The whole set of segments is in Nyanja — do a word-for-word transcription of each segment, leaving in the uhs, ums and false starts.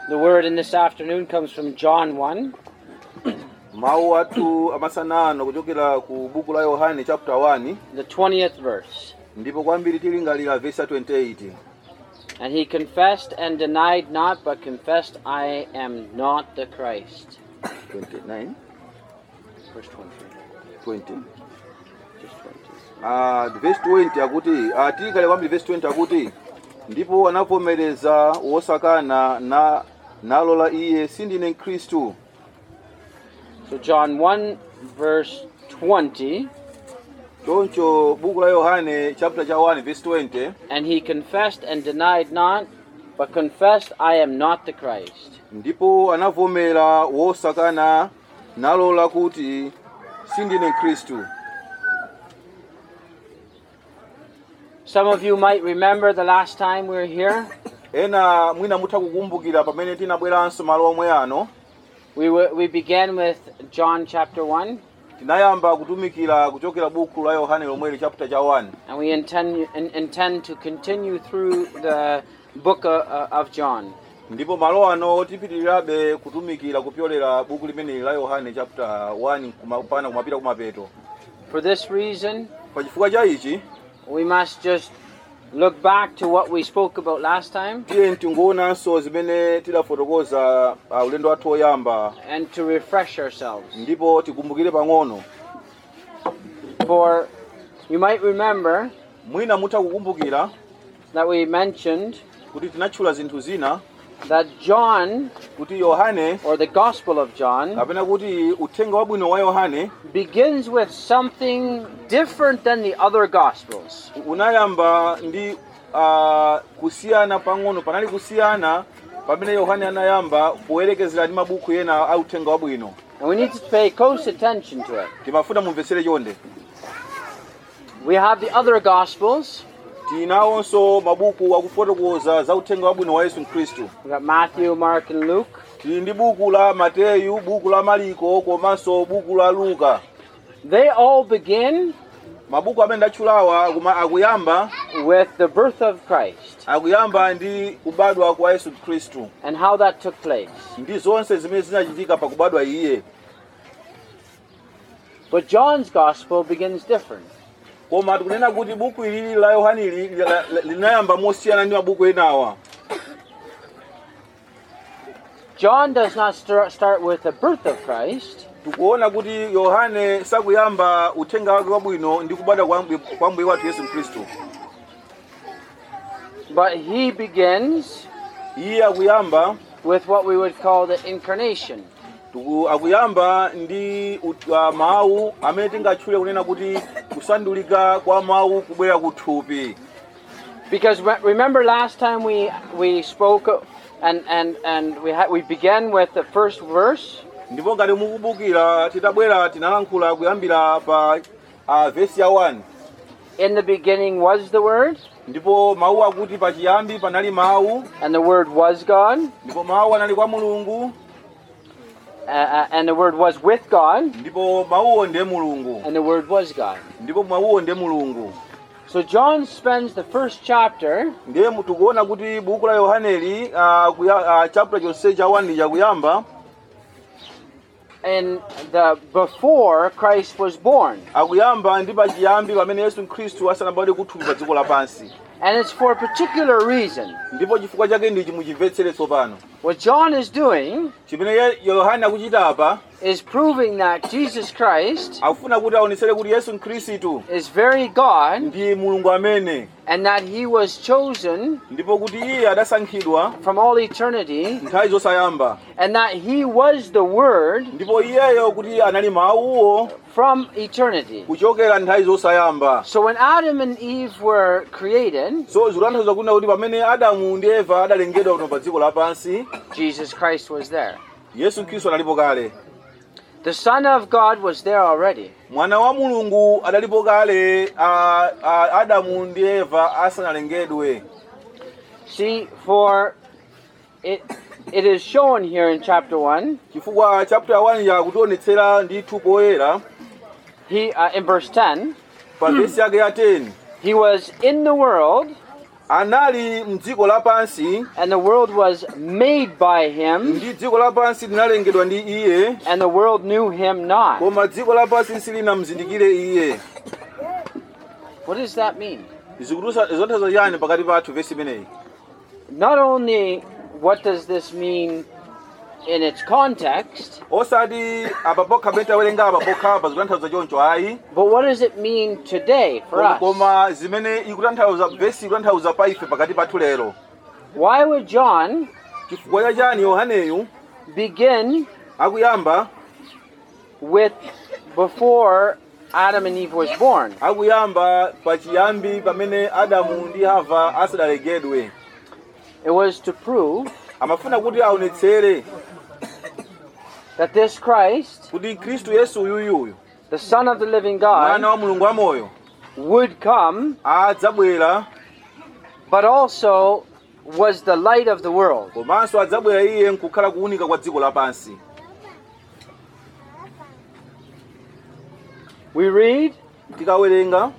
The word in this afternoon comes from John one. Mawu athu amasanano kuchokera ku buku la Yohane chapter one. The twentieth verse. Ndipo kwambiri tilingalira verse twenty-eight. And he confessed and denied not, but confessed, I am not the Christ. twenty-nine. Verse twenty. twenty. Just twenty. Ah, verse twenty akuti, ah tilikale kwambiri verse twenty akuti, ndipo anavomereza wosakana na nalola iye sindine Kristu. So John one verse twenty. Choncho buku la Yohane chapter cha one verse twenty. And he confessed and denied not, but confessed, I am not the Christ. Ndipo anavomera wosakana nalola kuti sindine Kristu. Some of you might remember the last time we were here. Ena mwina mutha kukumbukira pamene tinabweranso malo omwe ano. We were, we began with John chapter one. Tinayamba kutumikira kuchokera buku la Yohane lomwe chapter cha one. And we intend in, intend to continue through the book of, uh, of John. Ndipo malo ano tipitirirabe kutumikira kupyolera buku limene la Yohane chapter one kumapana kumapita kumapeto. For this reason, Pa chifukwa cha ichi, we must just look back to what we spoke about last time tiye tingoonanso zimene tidafotokoza uh, ulendo wathu oyamba, and to refresh ourselves. ndipo tikumbukire pang'ono. For you might remember Mwina mutha kukumbukira that we mentioned kuti tinatchula zinthu zina that John, kuti Yohane or the Gospel of John, kapena kuti uthenga wabwino wa Yohane begins with something different than the other Gospels. unayamba ndi uh, kusiyana pang'ono, panali kusiyana pamene Yohane anayamba poyerekezera ndi mabuku ena a uthenga wabwino. And we need to pay close attention to it. Timafuna mumvetsere chonde. We have the other Gospels. Tinawonso mabuku akufotokoza za uthenga wabwino wa Yesu Khristu. We got Matthew, Mark, and Luke. Tili ndi buku la Mateyu, buku la Mariko, komanso buku la Luka. They all begin Mabuku amene ndatchulawa kuma akuyamba with the birth of Christ akuyamba ndi kubadwa kwa Yesu Khristu. and how that took place. Ndi zonse zimene zinachitika pa kubadwa iye. But John's Gospel begins different. Koma tikunena kuti buku ili la Yohane ili linayamba mosiyana ndi mabuku enawa. John does not start, start with the birth of Christ. Tikuona kuti Yohane sakuyamba uthenga wake wabwino ndi kubadwa kwa Mbuye wathu Yesu Khristu. But he begins Iye akuyamba with what we would call the incarnation. tuku akuyamba ndi uh, mawu amene tingatchule kunena kuti kusandulika kwa mawu kubwera kuthupi. Because remember last time we we spoke and and and we had we began with the first verse. Ndipo ngati mukumbukira titabwera tinalankhula kuyambira pa uh, verse ya one. In the beginning was the Word. Ndipo mawu akuti pachiyambi panali mawu. And the Word was God. Ndipo mawu anali kwa Mulungu. Uh, uh, and the Word was with God. Ndipo mawuwo ndiye Mulungu. And the Word was God. Ndipo mawuwo ndiye Mulungu. So John spends the first chapter ndiye tikuona kuti buku la Yohaneli uh, uh, chapter chonse cha one chakuyamba in the before Christ was born. akuyamba ndi pachiyambi pamene Yesu Khristu asanabadwe kuthupi pa dziko lapansi. And it's for a particular reason. Ndipo chifukwa chake ndichi muchimvetsere tsopano. What John is doing Chimene Yohane akuchita apa is proving that Jesus Christ akufuna kuti aonetsere kuti Yesu Khristu is very God ndi Mulungu amene, and that he was chosen ndipo kuti iye adasankhidwa from all eternity nthawi zosayamba, and that he was the Word ndipo iyeyo kuti anali mawuwo from eternity. kuchokera nthawi zosayamba. So when Adam and Eve were created, So zikutanthauza kunena kuti pamene Adamu ndi Eva adalengedwa kuno pa dziko lapansi, Jesus Christ was there. Yesu Khristu analipo kale. The Son of God was there already. Mwana wa Mulungu adalipo kale, uh, uh, Adamu ndi Eva asanalengedwe. See, for it it is shown here in chapter one. Chifukwa chapter one yakutionetsera ndithu poyera. He uh, in verse ten. Pa verse yake ya ten. He was in the world. anali mdziko lapansi and the world was made by him, ndi dziko lapansi linalengedwa ndi iye and the world knew him not. koma dziko lapansi silinamzindikire iye. What does that mean? Zotanthauza chani pakati pathu vesi imeneyi? Not only what does this mean in its context, osati apa pokha pamene tawerenga apa pokha pa zotanthauza choncho ayi, but what does it mean today for us? koma zimene ikutanthauza vesi ikutanthauza pa ife pakati pathu lero. Why would John Chifukwa cha chani Yohaneyu begin akuyamba with before Adam and Eve was born? akuyamba pachiyambi pamene Adamu ndi Hava asadalengedwe? It was to prove Amafuna kuti aonetsere that this Christ, kuti Khristu Yesu uyuyuyu, the Son of the living mwana God, wa Mulungu wamoyo, would come, adzabwera, but also was the light of the world. komanso adzabwera iye nkukhala kuwunika kwa dziko lapansi. We read Tikawerenga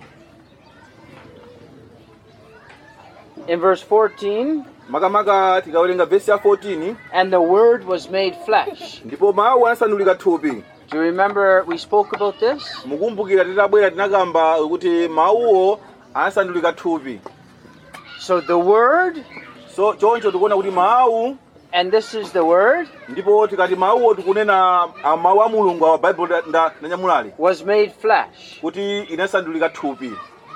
in verse fourteen, makamaka tikawerenga vesi ya fourteen, and the Word was made flesh. ndipo mawu anasandulika thupi. Do you remember we spoke about this? Mukumbukira titabwera tinakamba kuti mawuwo anasandulika thupi. So the Word, So choncho tikuona kuti mawu, and this is the Word, ndipo tikati mawuwo tikunena a mawu a Mulungu a Bible nda ndanyamulali, was made flesh. kuti inasandulika thupi.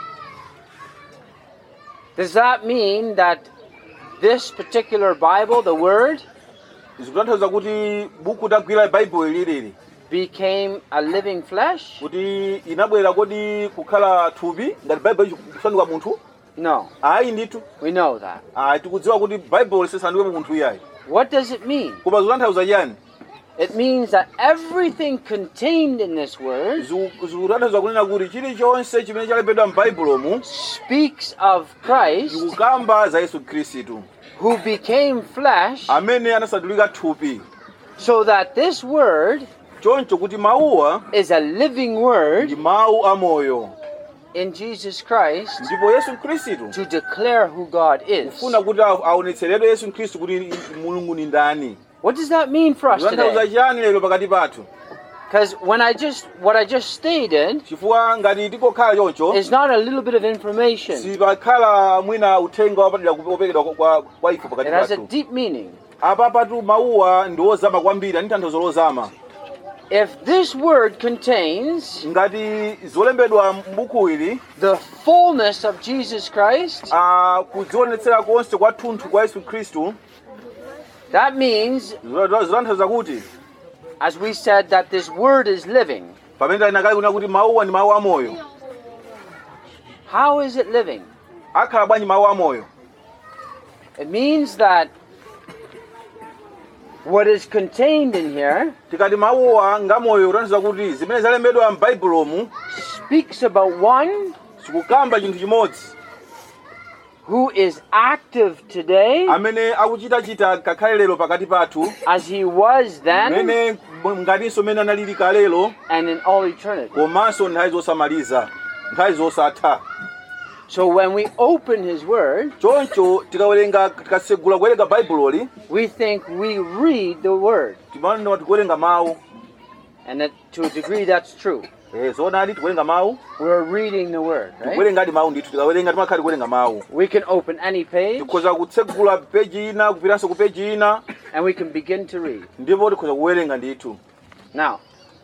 Does that mean that this particular Bible, the Word, Zikutanthauza kuti buku tagwira Bible ililili became a living flesh? kuti inabwera kodi kukhala thupi ngati Bible ikusanduka munthu? No, Ayi ndithu. we know that. Ayi tikudziwa kuti Bible sisanduke munthu iyayi. What does it mean? Koma zikutanthauza chani? It means that everything contained in this Word Zikutanthauza kunena kuti chilichonse chimene chalembedwa m'Baibulomu speaks of Christ, zikukamba za Yesu Khristu, who became flesh, amene anasandulika thupi. so that this Word Choncho kuti mawuwa is a living Word ndi mawu amoyo, in Jesus Christ ndipo Yesu Khristu to declare who God is. kufuna kuti aonetseredwe Yesu Khristu kuti Mulungu ni ndani. What does that mean for us Zikutanthauza today? chani lero pakati pathu? Because when I just what I just stated Chifukwa ngati tikokhala choncho is not a little bit of information. sipakhala mwina uthenga wapadera kupekedwa kwa kwa ife pakati It has a pathu. deep meaning. Apa patu mawuwa ndi ozama kwambiri, ani tanthauzo lozama. If this Word contains Ngati zolembedwa m'buku ili the fullness of Jesus Christ, ah, kudzionetsera konse kwa thunthu kwa Yesu Khristu, that means, zitanthauza kuti as we said, that this Word is living. pamene tinakali kunena kuti mawuwa ndi mawu amoyo. How is it living? Akhala bwanji mawu amoyo? It means that what is contained in here Tikati mawuwa ngamoyo kutanthauza kuti zimene zalembedwa m'Baibulomu speaks about one zikukamba chinthu chimodzi, who is active today amene akuchitachita kakhale lero pakati pathu, as he was then amene ngatinso mene analili kalelo, and in all eternity. komanso nthawi zosamaliza, nthawi zosatha. So when we open his Word, Choncho tikawerenga tikasegula kuwerenga Baibuloli, we think we read the Word. timanena tikuwerenga mawu. And that, to a degree that's true. Eh, zoonadi tikuwerenga mawu, We're reading the Word, right? tikuwerenga mawu ndithu, tikawerenga timakhala tikuwerenga mawu. We can open any page Tikhoza kutsegula peji ina kupitanso ku peji ina, and we can begin to read. ndipo tikhoza kuwerenga ndithu. Now,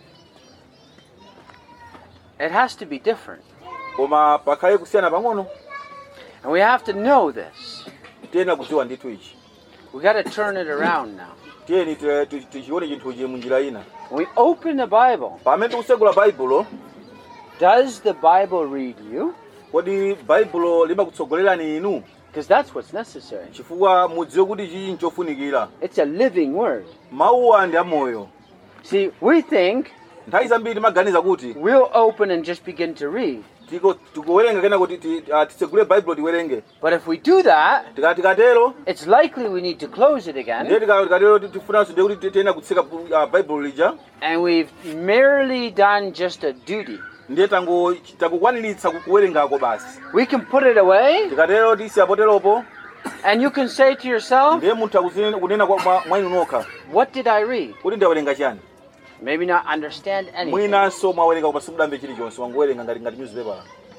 it has to be different. Koma pakhale kusiyana pang'ono, And we have to know this. tiyena kudziwa ndithu ichi. We got to turn it around now. Tiyeni ti- ti- tichione chinthu ichi munjira ina. When we open the Bible, Pamene tikusegula Baibulo, does the Bible read you? kodi Baibulo limakutsogolerani inu? Because that's what's necessary. Chifukwa mudziwe kuti chichi nchofunikira. It's a living Word. Mawuwa ndi amoyo. See, we think Nthawi zambiri timaganiza kuti we'll open and just begin to read. tiko tikuwerenga kena kuti ti- ah, tisegule Baibulo tiwerenge. But if we do that, Tika tikatero, it's likely we need to close it ndiye again. tika- tikatero ti- tifunanso ndiye kuti tiyena kutseka ah, Baibulo lija, And we've merely done just a duty. ndiye tango takukwaniritsa kuwerengako basi. We can put it away, Tikatero tisiyapoteropo, and you can say to yourself, ndiye munthu akunena kwa mwini nokha what did I read? kuti ndawerenga chani. Maybe not understand anything. Mwinanso mwawerenga koma simudamve chilichonse, wangowerenga ngati ngati newspaper.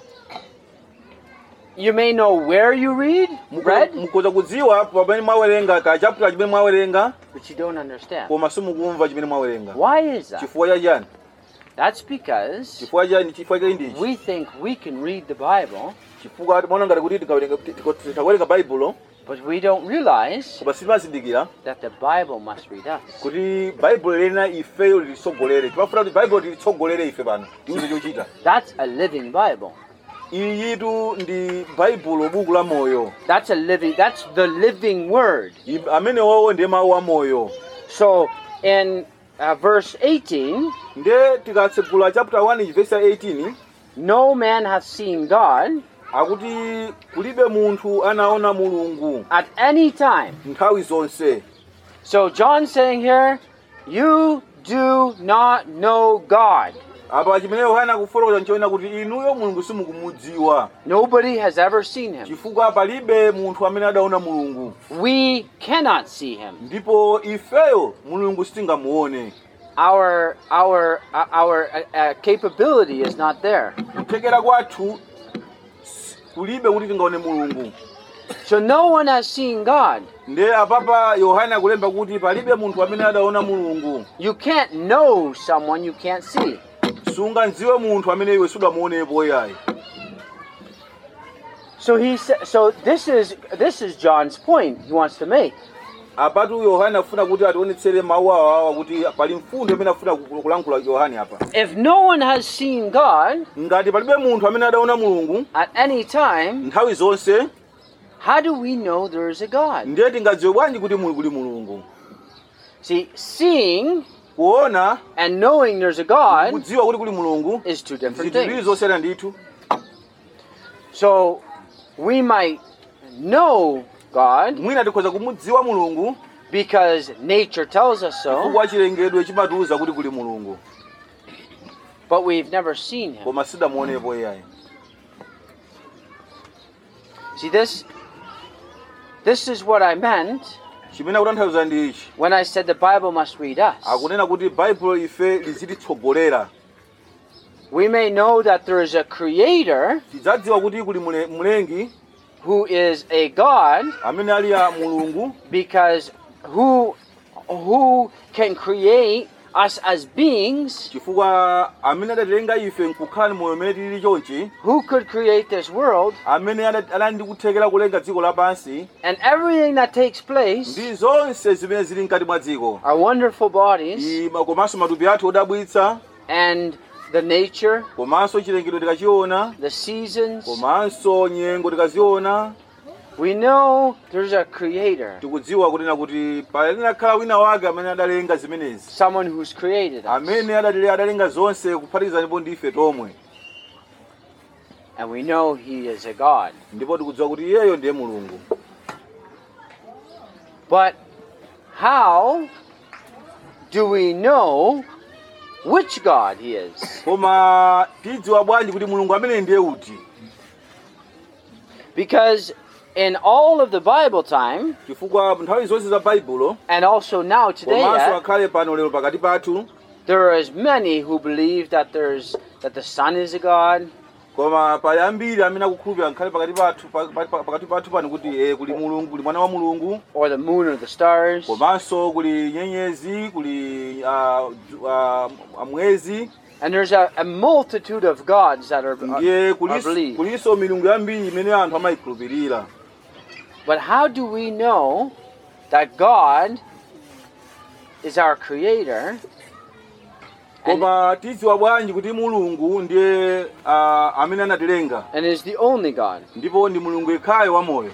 You may know where you read, read, mukoza kudziwa pamene mwawerenga ka chapter chimene mwawerenga, but you don't understand. koma simukumva chimene mwawerenga. Why is that? Chifukwa cha chani? That's because Chifukwa chani? Chifukwa cha ndichi. we think we can read the Bible, Chifukwa mwana ngati kuti tikawerenga tikawerenga Bible, but we don't realize koma simazindikira that the Bible must read us. kuti Bible lena ifeyo litsogolere. Timafuna kuti Bible litsogolere ife pano. Ndicho chochita. That's a living Bible. Iyitu ndi Bible buku la moyo. That's a living, that's the living word. Amene wawo ndiye mawu a moyo. So in uh, verse eighteen, Ndiye tikatsegula chapter one verse eighteen, no man hath seen God akuti kulibe munthu anaona Mulungu at any time. nthawi zonse. So John's saying here, you do not know God. Apa chimene Yohana akufotokoza nchoona kuti inuyo Mulungu simukumudziwa. Nobody has ever seen him. Chifukwa palibe munthu amene adaona Mulungu. We cannot see him. Ndipo ifeyo Mulungu sitingamuone. Our our uh, our uh, uh, capability is not there. Kuthekera kwathu kulibe kuti tingaone Mulungu. So no one has seen God. Ndiye apapa Yohana akulemba kuti palibe munthu amene adaona Mulungu. You can't know someone you can't see. Sunga nziwe munthu amene iwe sudamuonepo yayi. So he sa- so this is this is John's point he wants to make. Apatu Yohana afuna kuti ationetsere mawu awa kuti pali mfundo imene afuna kulankhula Yohana apa. If no one has seen God Ngati palibe munthu amene adaona Mulungu at any time, nthawi zonse, how do we know there is a God? ndiye tingadziwe bwanji kuti muli kuli Mulungu. See, seeing Kuona and knowing there's a God kudziwa kuti kuli Mulungu is two different zinthu ziwiri things. zosiyana ndithu. So we might know God Mwina tikhoza kumudziwa Mulungu because nature tells us so, chifukwa chilengedwe chimatiuza kuti kuli Mulungu, but we've never seen him. koma sidamuonepo yayi. See, this this is what I meant Chimene akutanthauza ndi ichi. when I said the Bible must read us. Akunena kuti Bible ife lizititsogolera. We may know that there is a creator Tidzadziwa kuti kuli mule- mlengi who is a God amene ali a Mulungu, because who who can create us as beings, chifukwa amene adatenga ife nkukhala moyo umene tili chonchi, who could create this world, amene ada- anali ndi kuthekera kulenga dziko lapansi and everything that takes place, ndi zonse zimene zili mkati mwa dziko. our wonderful bodies I- komanso matupi athu odabwitsa, and the nature, komanso chilengedwe tikachiona, the seasons. komanso nyengo tikaziona, We know there's a creator, tikudziwa kunena kuti palinakhala wina wake amene adalenga zimenezi, someone who's created us, amene adatile adalenga zonse kuphatikizanipo ndi ife tomwe, and we know he is a God. ndipo tikudziwa kuti iyeyo ndiye Mulungu. But how do we know which God he is? Koma tidziwa bwanji kuti Mulungu amene ndiye uti? Because in all of the Bible time, Chifukwa nthawi zonse za Baibulo, and also now today, komanso yet, akhale pano lero pakati pathu, there is many who believe that there's that the sun is a God, koma pali ambiri amene akukhulupirira nkhale pakati pathu pa- pa- pa- pakati pathu pano kuti eh, kuli Mulungu, kuli mwana wa Mulungu, or the moon or the stars. komanso kuli nyenyezi, kuli ah, ah, mwezi, And there's a, a multitude of gods that are, ndiye are, are kulis- believed. kuliso milungu yambiri imene anthu amayikhulupirira. But how do we know that God is our creator and, Koma tidziwa bwanji kuti Mulungu ndiye ah, amene anatilenga, and is the only God? ndipo ndi Mulungu yekhayo wamoyo.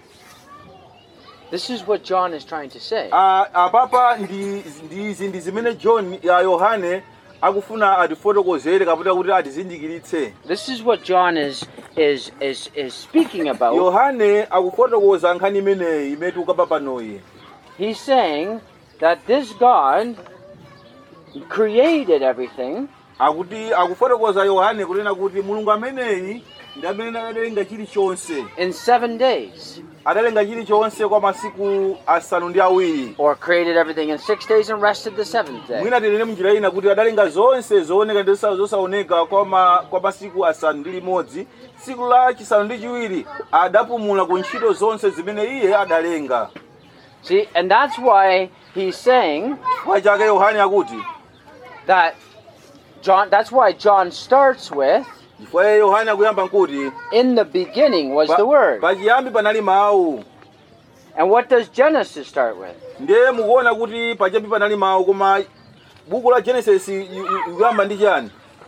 This is what John is trying to say. Ah, apapa ndi ndizi ndi zimene John ya Yohane akufuna atifotokozere kapita kuti atizindikiritse. This is what John is is is is speaking about. Yohane akufotokoza nkhani imeneyi imene tikukamba panoyi. He's saying that this God created everything, akuti akufotokoza Yohane kunena kuti mulungu ameneyi ndi amene adalenga chilichonse in seven days. adalenga chilichonse kwa masiku asanu ndi awiri, Or created everything in six days and rested the seventh day. mwina tinene munjira ina kuti adalenga zonse zooneka ndi zosaoneka kwa, ma, kwa masiku asanu ndi limodzi, tsiku la chisanu ndi chiwiri adapumula ku ntchito zonse zimene iye adalenga. See, and that's why he's saying Chifukwa chake Yohane akuti that John, that's why John starts with, chifukwa Yohane akuyamba nkuti in the beginning was the Word. pachiyambi panali mawu. And what does Genesis start with? Ndiye mukuona kuti pachiyambi panali mawu, koma buku la Genesis ikuyamba ndi chani?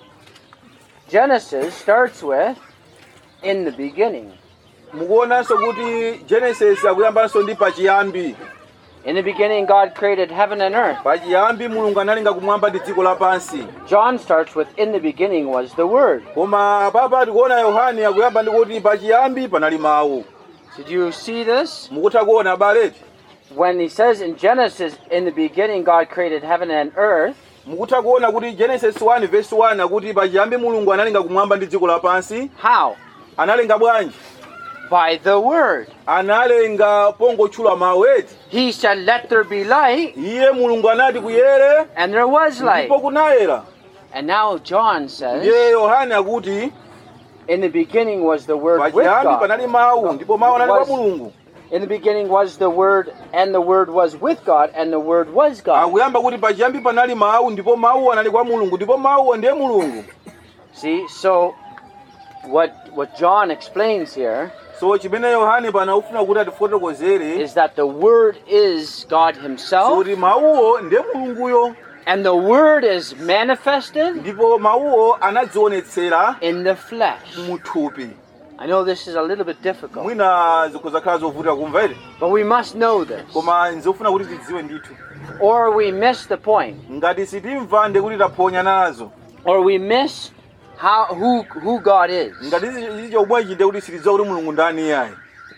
Genesis starts with, in the beginning. Mukuonanso kuti Genesis akuyambanso ndi pachiyambi. In the beginning, God created heaven and earth. Pachiyambi mulungu analenga kumwamba ndi dziko lapansi. John starts with, in the beginning was the Word. Koma papa tikuona Yohane akuyamba ndi kuti pachiyambi panali mawu. Did you see this? Mukutha kuona abaleti? When he says in Genesis, in the beginning, God created heaven and earth, Mukutha kuona kuti Genesis one verse one akuti pachiyambi mulungu analenga kumwamba ndi dziko lapansi. how? Analenga bwanji? By the Word. Analenga pongotchula mawu eti. He said, let there be light, Iye mulungu anati kuyere, and there was light. ndipo kunayera. And now John says, Ndiye Yohane akuti in the beginning was the Word with pachiyambi God. panali mawu, ndipo mawu anali kwa mulungu. In the beginning was the Word, and the Word was with God, and the Word was God. Akuyamba kuti pachiyambi panali mawu, ndipo mawu anali kwa mulungu, ndipo mawu ndiye mulungu. See, so what what John explains here So chimene Yohane pana ufuna kuti atifotokozere is that the Word is God Himself, kuti mawuwo ndiye mulunguyo, and the Word is manifested ndipo mawuwo anadzionetsera in the flesh. muthupi. I know this is a little bit difficult, Mwina zikuzakhala zovuta kumva ere, but we must know this, koma nzofuna kuti tidziwe ndithu. or we miss the point, Ngati sitimva ndi kuti taphonya nazo. or we miss how who who God is. Ngati ichi chomwechi ndiye kuti sitidziwa kuti mulungu ndani yayi.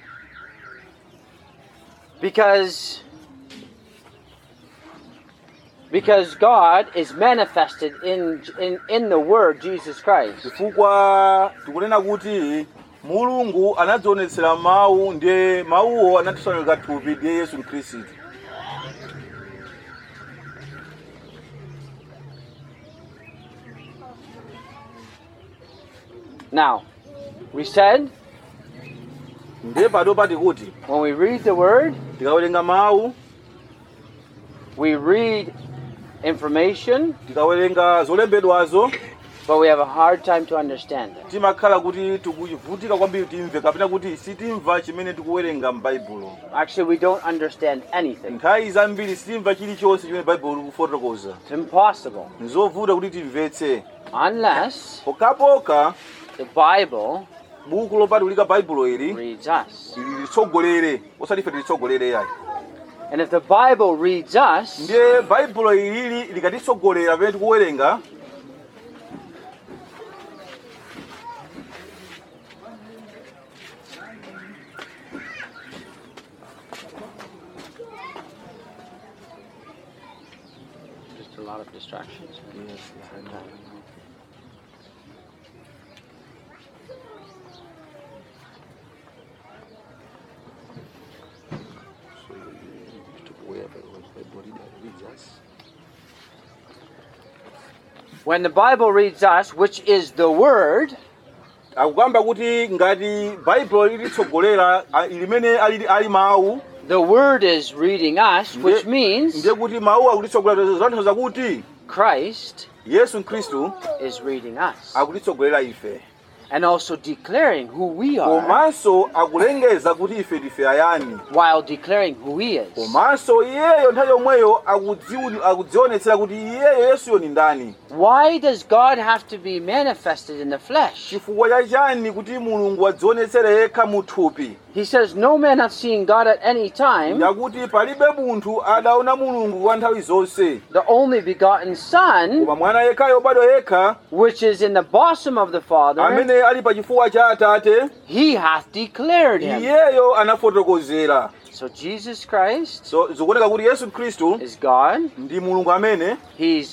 Because because God is manifested in in in the Word Jesus Christ. Chifukwa tikunena kuti mulungu anadzionetsera mawu, ndiye mawuwo anatisoneka thupi ndiye Yesu Khristu. Now, we said Ndiye padopa tikuti when we read the Word, tikawerenga mawu, we read information, tikawerenga zolembedwazo, but we have a hard time to understand it. timakhala kuti tikuvutika kwambiri timve, kapena kuti sitimva chimene tikuwerenga m'Baibulo. Actually, we don't understand anything. Nthawi zambiri sitimva chilichonse chimene Baibulo likufotokoza. It's impossible Nzovuta kuti timvetse. unless Pokapoka the Bible buku lopatulika Baibulo ili reads us. litsogolere, osati ife tilitsogolere yayi. And if the Bible reads us, Ndiye Baibulo ili likatitsogolera pamene tikuwerenga, just a lot of distractions. When the Bible reads us, which is the Word, akukamba kuti ngati Baibulo lilitsogolera limene ali ali mawu, the Word is reading us, which means ndiye kuti mawu akulitsogolera, zotanthauza kuti Christ Yesu Khristu is reading us, akulitsogolera ife. and also declaring who we are Komanso akulengeza kuti ife ndife ayani. while declaring who He is. Komanso iyeyo nthawi yomweyo akudziwu- akudzionetsera kuti iyeyo Yesuyo ni ndani. Why does God have to be manifested in the flesh? Chifukwa chachani kuti mulungu adzionetsere yekha muthupi? He says, no man hath seen God at any time. Yakuti palibe munthu adaona mulungu kwa nthawi zonse. The only begotten Son, Koma mwana yekhayo bado yekha, which is in the bosom of the Father, amene ali pa chifuwa cha Atate, He hath declared Him. iyeyo anafotokozera. So Jesus Christ So zikuoneka kuti Yesu Khristu is God. ndi mulungu amene He's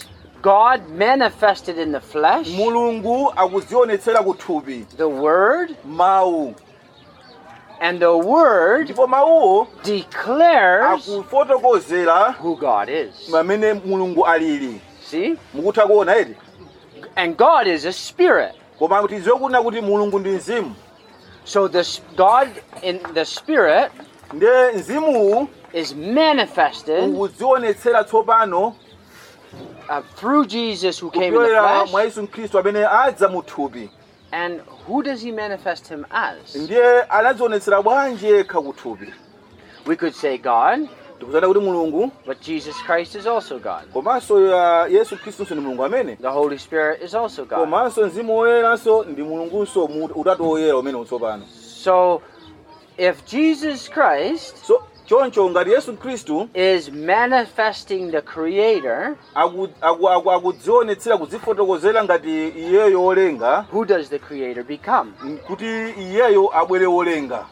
God manifested in the flesh, mulungu akuzionetsera kuthupi, the Word, mawu, and the Word ndipo mawuwo declares akufotokozera who God is. mamene mulungu alili. See? Mukutha kuona eti? And God is a spirit. Koma kuti zokuona kuti mulungu ndi mzimu. So this God in the spirit Nde mzimu is manifested ukuzionetsera tsopano uh, through Jesus who came in the kupyolera mwa flesh. Yesu Khristu amene adza muthupi. And who does he manifest him as? Ndiye anadzionetsera bwanji yekha kuthupi. We could say God, Tikuzana kuti mulungu, but Jesus Christ is also God. komanso uh, Yesu Khristu ndi mulungu amene. The Holy Spirit is also God. Komanso mzimu woyeranso ndi mulungunso mu utatu woyera umene utsopano. So if Jesus Christ So choncho ngati Yesu Khristu is manifesting the Creator, akudzionetsera kudzifotokozera ngati iyeyo wolenga, who does the Creator become? kuti iyeyo abwere wolenga.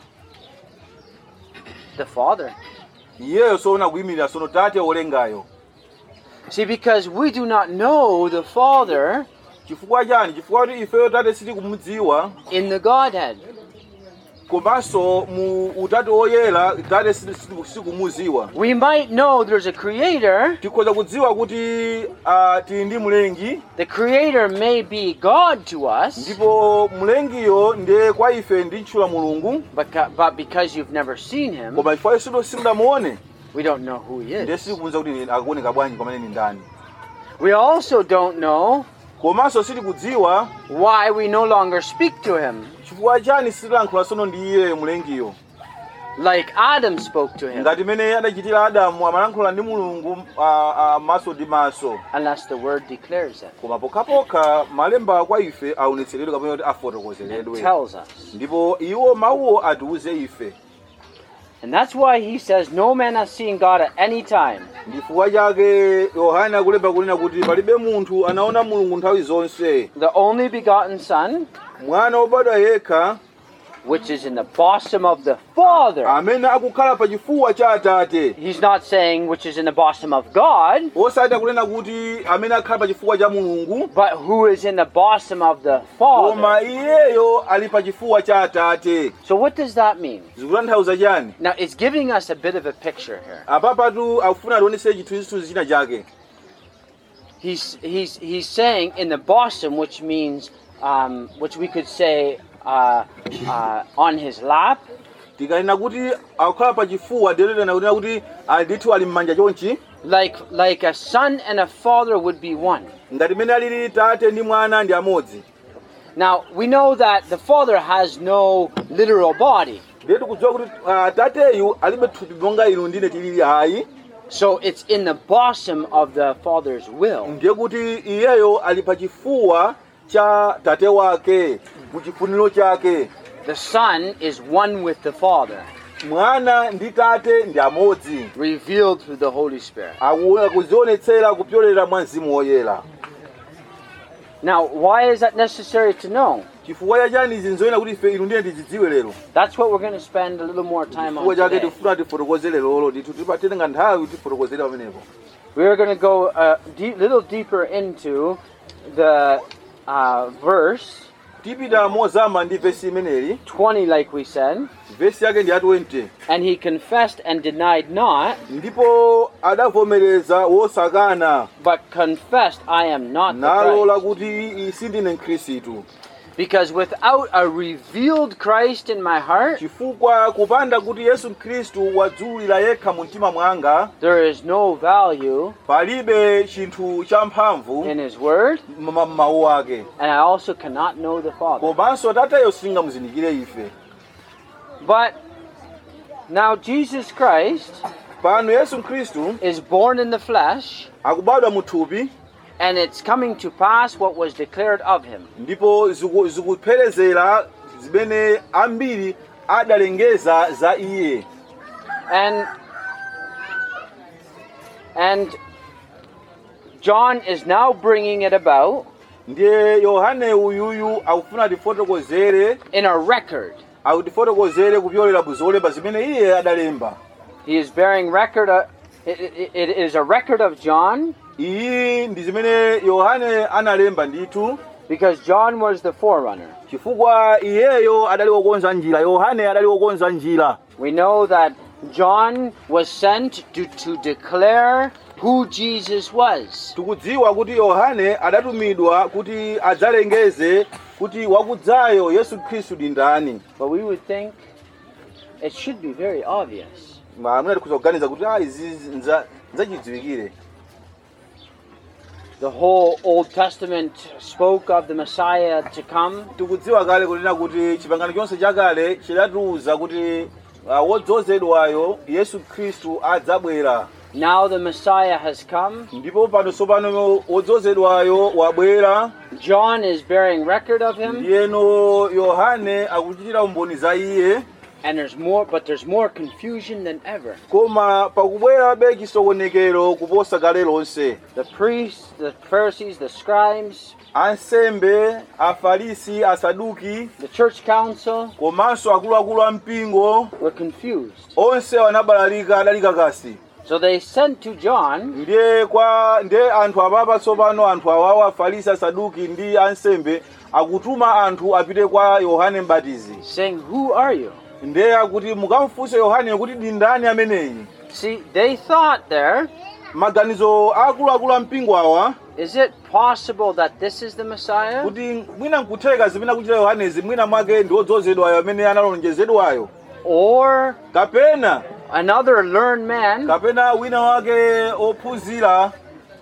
The Father. Iyeyo soona kuyimirira sono tate wolengayo. See, because we do not know the Father Chifukwa chani? Chifukwa kuti ifeyo tate sitikumudziwa, in the Godhead. komanso mu utatu woyera tate sitikumudziwa. We might know there's a Creator. Tikhoza kudziwa kuti uh, tili ndi mlengi, The Creator may be God to us, ndipo mlengiyo ndiye kwa ife ndi ntchula mulungu, but, but because you've never seen him, koma chifukwa Yesu simunamuone, we don't know who he ndiye is. sitikuwuza kuti akuoneka bwanji pamene ni ndani. We also don't know Komanso sitikudziwa why we no longer speak to him, chifukwa chani sitilankhula sono ndi iye mlengiyo. like Adam spoke to him, Ngati mene adachitira Adamu amalankhula ndi mulungu uh, uh, maso ndi maso. unless the Word declares it. Koma pokhapokha malemba kwa ife aonetseredwe kapena kuti It afotokozeredwe. tells us. Ndipo iwo mawuwo atiuze ife. And that's why he says, no man has seen God at any time. Ndifukwa chake Yohana akulemba kunena kuti palibe munthu anaona mulungu nthawi zonse. The only begotten Son, Mwana wobadwa yekha which is in the bosom of the Father. amene akukhala pa chifuwa cha Atate. He's not saying which is in the bosom of God, Osati kunena kuti amene akhala pa chifuwa cha Mulungu, but who is in the bosom of the Father. koma iyeyo ali pa chifuwa cha Atate. So what does that mean? Zikutanthauza chani? Now it's giving us a bit of a picture here. Apapatu akufuna tionetse chithunzithunzi china chake. He's he's he's saying in the bosom, which means um, which we could say uh, uh, on his lap, Tikanena kuti akukhala pa chifuwa ndiye kunena kuti ali ndithu ali m'manja chonchi, like like a son and a father would be one. ngati mene alili tate ndi mwana ndi amodzi. Now we know that the father has no literal body, Ndiye tikudziwa kuti uh, tateyu alibe thupi monga inu ndine tilili hayi. so it's in the bosom of the father's will. Ndiye kuti iyeyo ali pa chifuwa cha tate wake, mu chifuniro chake. The son is one with the father, Mwana ndi tate ndi amodzi. revealed through the Holy Spirit. Akuzionetsera kupyolera mwa Mzimu Woyera. Now, why is that necessary to know? Chifukwa chani izi nzoyenera kuti ife inu ndine tizidziwe lero. That's what we're going to spend a little more time on Chifukwa chake today. tifuna tifotokozere lero ndithu tipatenga nthawi tifotokozere pamenepo. We're going to go a de- little deeper into the uh, verse Tipita mozama ndi vesi imeneli. twenty, like we said. Vesi yake ndi ya twenty. And he confessed and denied not, Ndipo adavomereza wosakana but confessed, I am not the nalola Christ. kuti isi ndine Khristu. Because without a revealed Christ in my heart, Chifukwa kupanda kuti Yesu Khristu wadzulira yekha mu mtima mwanga, there is no value palibe chinthu champhamvu in his word, m'mawu ake. and I also cannot know the Father. Komanso tateyo singamuzindikire ife. But now Jesus Christ Pano Yesu Khristu is born in the flesh, akubadwa mu thupi, and it's coming to pass what was declared of him. ndipo ziku- zikupherezera zimene ambiri adalengeza za iye. And and John is now bringing it about Ndiye Yohane uyuyu akufuna tifotokozere, in a record. akutifotokozere kupyolera buzolemba zimene iye adalemba. He is bearing record of, it, it, it is a record of John, iyi ndi zimene Yohane analemba ndithu, because John was the forerunner. chifukwa iyeyo adali wokonza njira. Yohane adali wokonza njira. We know that John was sent to, to declare who Jesus was. Tikudziwa kuti Yohane adatumidwa kuti adzalengeze kuti wakudzayo Yesu Khristu ndi ndani. But we would think it should be very obvious. Mwamuna tikuzoganiza kuti ah izi nzachidziwikire. The whole Old Testament spoke of the Messiah to come. Tikudziwa kale kunena kuti chipangano chonse chakale chidatiuza kuti uh, wodzozedwayo Yesu Khristu adzabwera. Now the Messiah has come. Ndipo pano sopano wodzozedwayo wabwera. John is bearing record of him. Ndiyeno Yohane akuchitira umboni za iye. And there's more, but there's more confusion than ever. Koma pakubwera be chisokonekero kuposa kale lonse. The priests, the Pharisees, the scribes, ansembe, afarisi, asaduki, the church council, komanso akuluakulu ampingo were confused. onse wanabalalika adalika kasi. So they sent to John. Ndiye kwa ndiye anthu ababa tsopano anthu awawa afarisi, asaduki ndi ansembe akutuma anthu apite kwa Yohane Mbatizi, saying, "Who are you?" ndiye akuti mukamfunse Yohane kuti ndi ndani ameneyi. See, they thought there, maganizo akuluakulu ampingo awa, is it possible that this is the Messiah? kuti mwina nkutheka zimene akuchita Yohanezi mwina mwake ndi wodzozedwayo amene analonjezedwayo, Or kapena another learned man kapena wina wake ophunzira,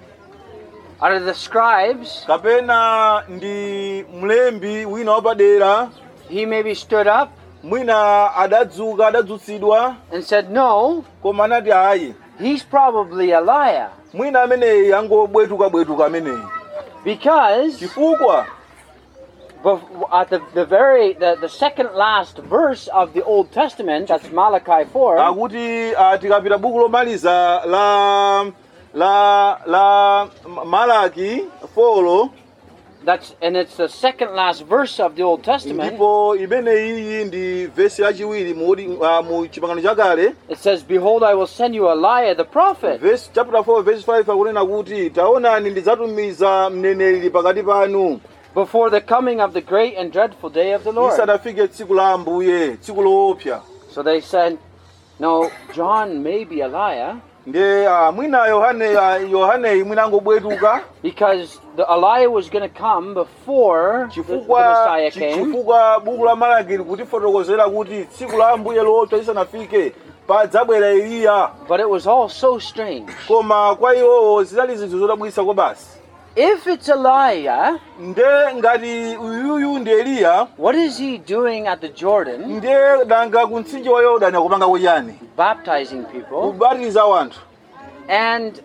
out of the scribes, kapena ndi mlembi wina wapadera, he maybe stood up mwina adadzuka adadzutsidwa and said, "No, koma anati ayi he's probably a liar." mwina ameneyi angobwetuka bwetuka ameneyi, Because chifukwa bef- at the, the very the, the second last verse of the Old Testament, that's Malachi four, akuti uh, tikapita buku lomaliza la la la Malaki four, that's and it's the second last verse of the Old Testament. ndipo imene iyi ndi vesi yachiwiri mu uh, mu chipangano chakale. It says, "Behold, I will send you Elijah the prophet." Verse chapter four verse five akunena kuti taonani ndidzatumiza mneneri pakati panu Before the coming of the great and dreadful day of the Lord. isanafike tsiku la Ambuye, tsiku loopsa. So they said, "No, John may be a liar." Ndiye uh, mwina Yohane uh, Yohane mwina angobwetuka Because the Elijah was going to come before the, the chifukwa Messiah came. chifukwa buku la Malaki kutifotokozera kuti tsiku la Ambuye loopsa isanafike padzabwera Eliya. But it was all so strange. Koma kwa iwo zinali zinthu zodabwitsa kwa basi. If it's Elijah, Nde ngati uyuyu ndi Eliya, what is he doing at the Jordan, ndiye danga ku mtsinje wa Yorodani akupanga kuyani? baptizing people? Kubatiza wanthu. And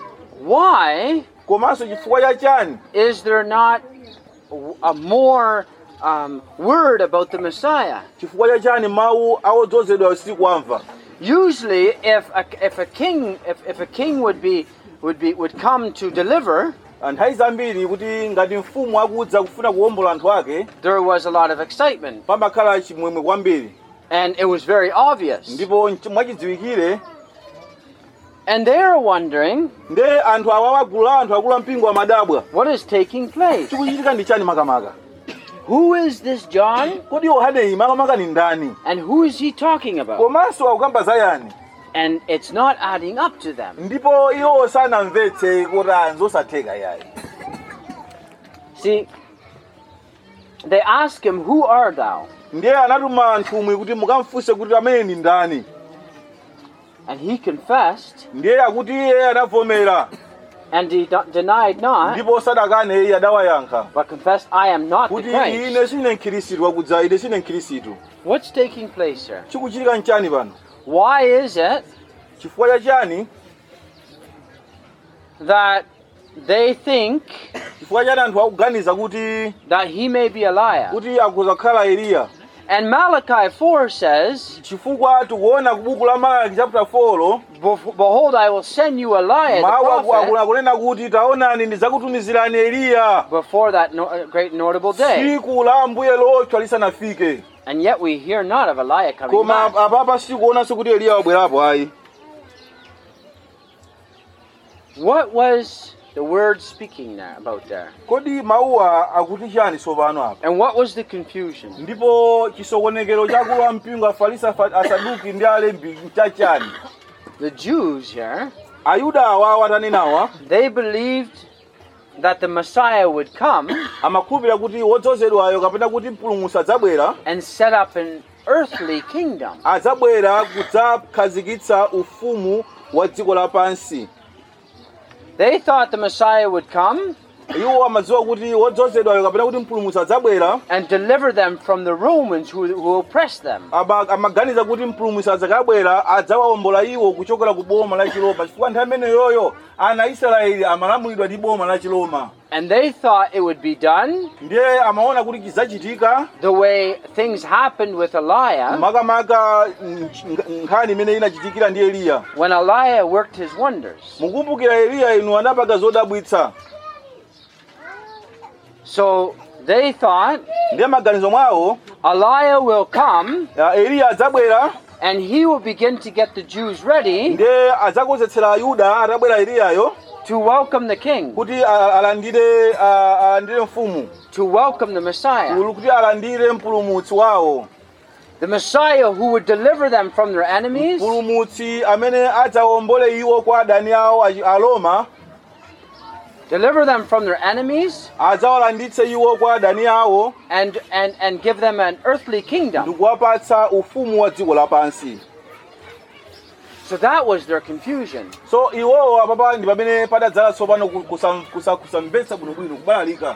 why Komanso chifukwa cha chani is there not a more um, word about the Messiah? chifukwa cha chani mawu awodzozedwa siku amva? Usually, if a, if a king if, if a king would be would be would come to deliver, Nthawi zambiri kuti ngati mfumu akudza kufuna kuwombola anthu ake, there was a lot of excitement, pamakhala chimwemwe kwambiri, and it was very obvious. ndipo mwachidziwikire. And they're wondering, Nde anthu awawa gulu la anthu akulu ampingo amadabwa, what is taking place? chikuchitika ndi chani makamaka? Who is this John, Kodi Yohaneyi makamaka ni ndani? and who is he talking about? Komanso akukamba za yani? And it's not adding up to them. Ndipo iwo sanamvetse kuti anzosatheka yayi. See, they ask him, "Who art thou?" Ndiye anatuma nthumwi kuti mukamfunse kuti amene ndi ndani. And he confessed, Ndiye akuti iye anavomera, and he de- denied not, ndipo sadakane iye adawayankha but confessed, "I am not the kuti Christ." ine sine mkhristu wakudza, ine sine mkhristu. What's taking place here? Chikuchitika nchani pano? Why is it Chifukwa cha chani? that they think Chifukwa chani anthu akuganiza kuti that he may be a liar? kuti akuzakhala Eliya? And Malachi four says, Chifukwa tikuona ku buku la Malaki chapter four, "Bef- Behold, I will send you Elijah the mawu prophet akunena kuti taonani ndidzakutumizirani Eliya before that no- uh, great notable day." tsiku la Ambuye loopsa lisanafike. And yet we hear not of Elijah coming Koma back. apapa sikuonanso kuti Eliya wabwerapo ayi. What was the word speaking there about there? kodi mawuwa akuti chani tsopano apa? And what was the confusion? Ndipo chisokonekero chakulu wa mpingo Afarisi Asaduki ndi alembi nchachani? The Jews here, Ayuda awa watanenawa they believed that the Messiah would come amakhulupirira kuti wodzozedwayo kapena kuti mpulumutsi adzabwera and set up an earthly kingdom. adzabwera kudzakhazikitsa ufumu wa dziko lapansi. They thought the Messiah would come Iwo amadziwa kuti wodzozedwayo kapena kuti mpulumutsi adzabwera and deliver them from the Romans who, who oppressed them. Aba- amaganiza kuti mpulumutsi adzakabwera adzawawombola iwo kuchokera ku boma la Chiloma chifukwa nthawi imeneyoyo ana Israeli amalamulidwa ndi boma la Chiloma. And they thought it would be done Ndiye amaona kuti chizachitika the way things happened with Elijah makamaka nkhani imene inachitikira ndi Eliya. when Elijah worked his wonders. Mukumbukira Eliya inu anapanga zodabwitsa. So they thought Ndiye maganizo mwawo Elijah will come ya Eliya adzabwera and he will begin to get the Jews ready ndiye adzakonzetsera Ayuda atabwera Eliyayo to welcome the king, kuti a- alandire a- alandire mfumu to welcome the Messiah. kuti alandire mpulumutsi wawo. The Messiah who would deliver them from their enemies Mpulumutsi amene adzawombole iwo kwa adani awo a Aroma, deliver them from their enemies adzawalanditse iwo kwa adani awo and, and, and give them an earthly kingdom. ndikuwapatsa ufumu wa dziko lapansi. So that was their confusion. So iwowo apapa ndi pamene padadzala tsopano kusam- kusa- kusamvetsa bwinobwino kubalalika.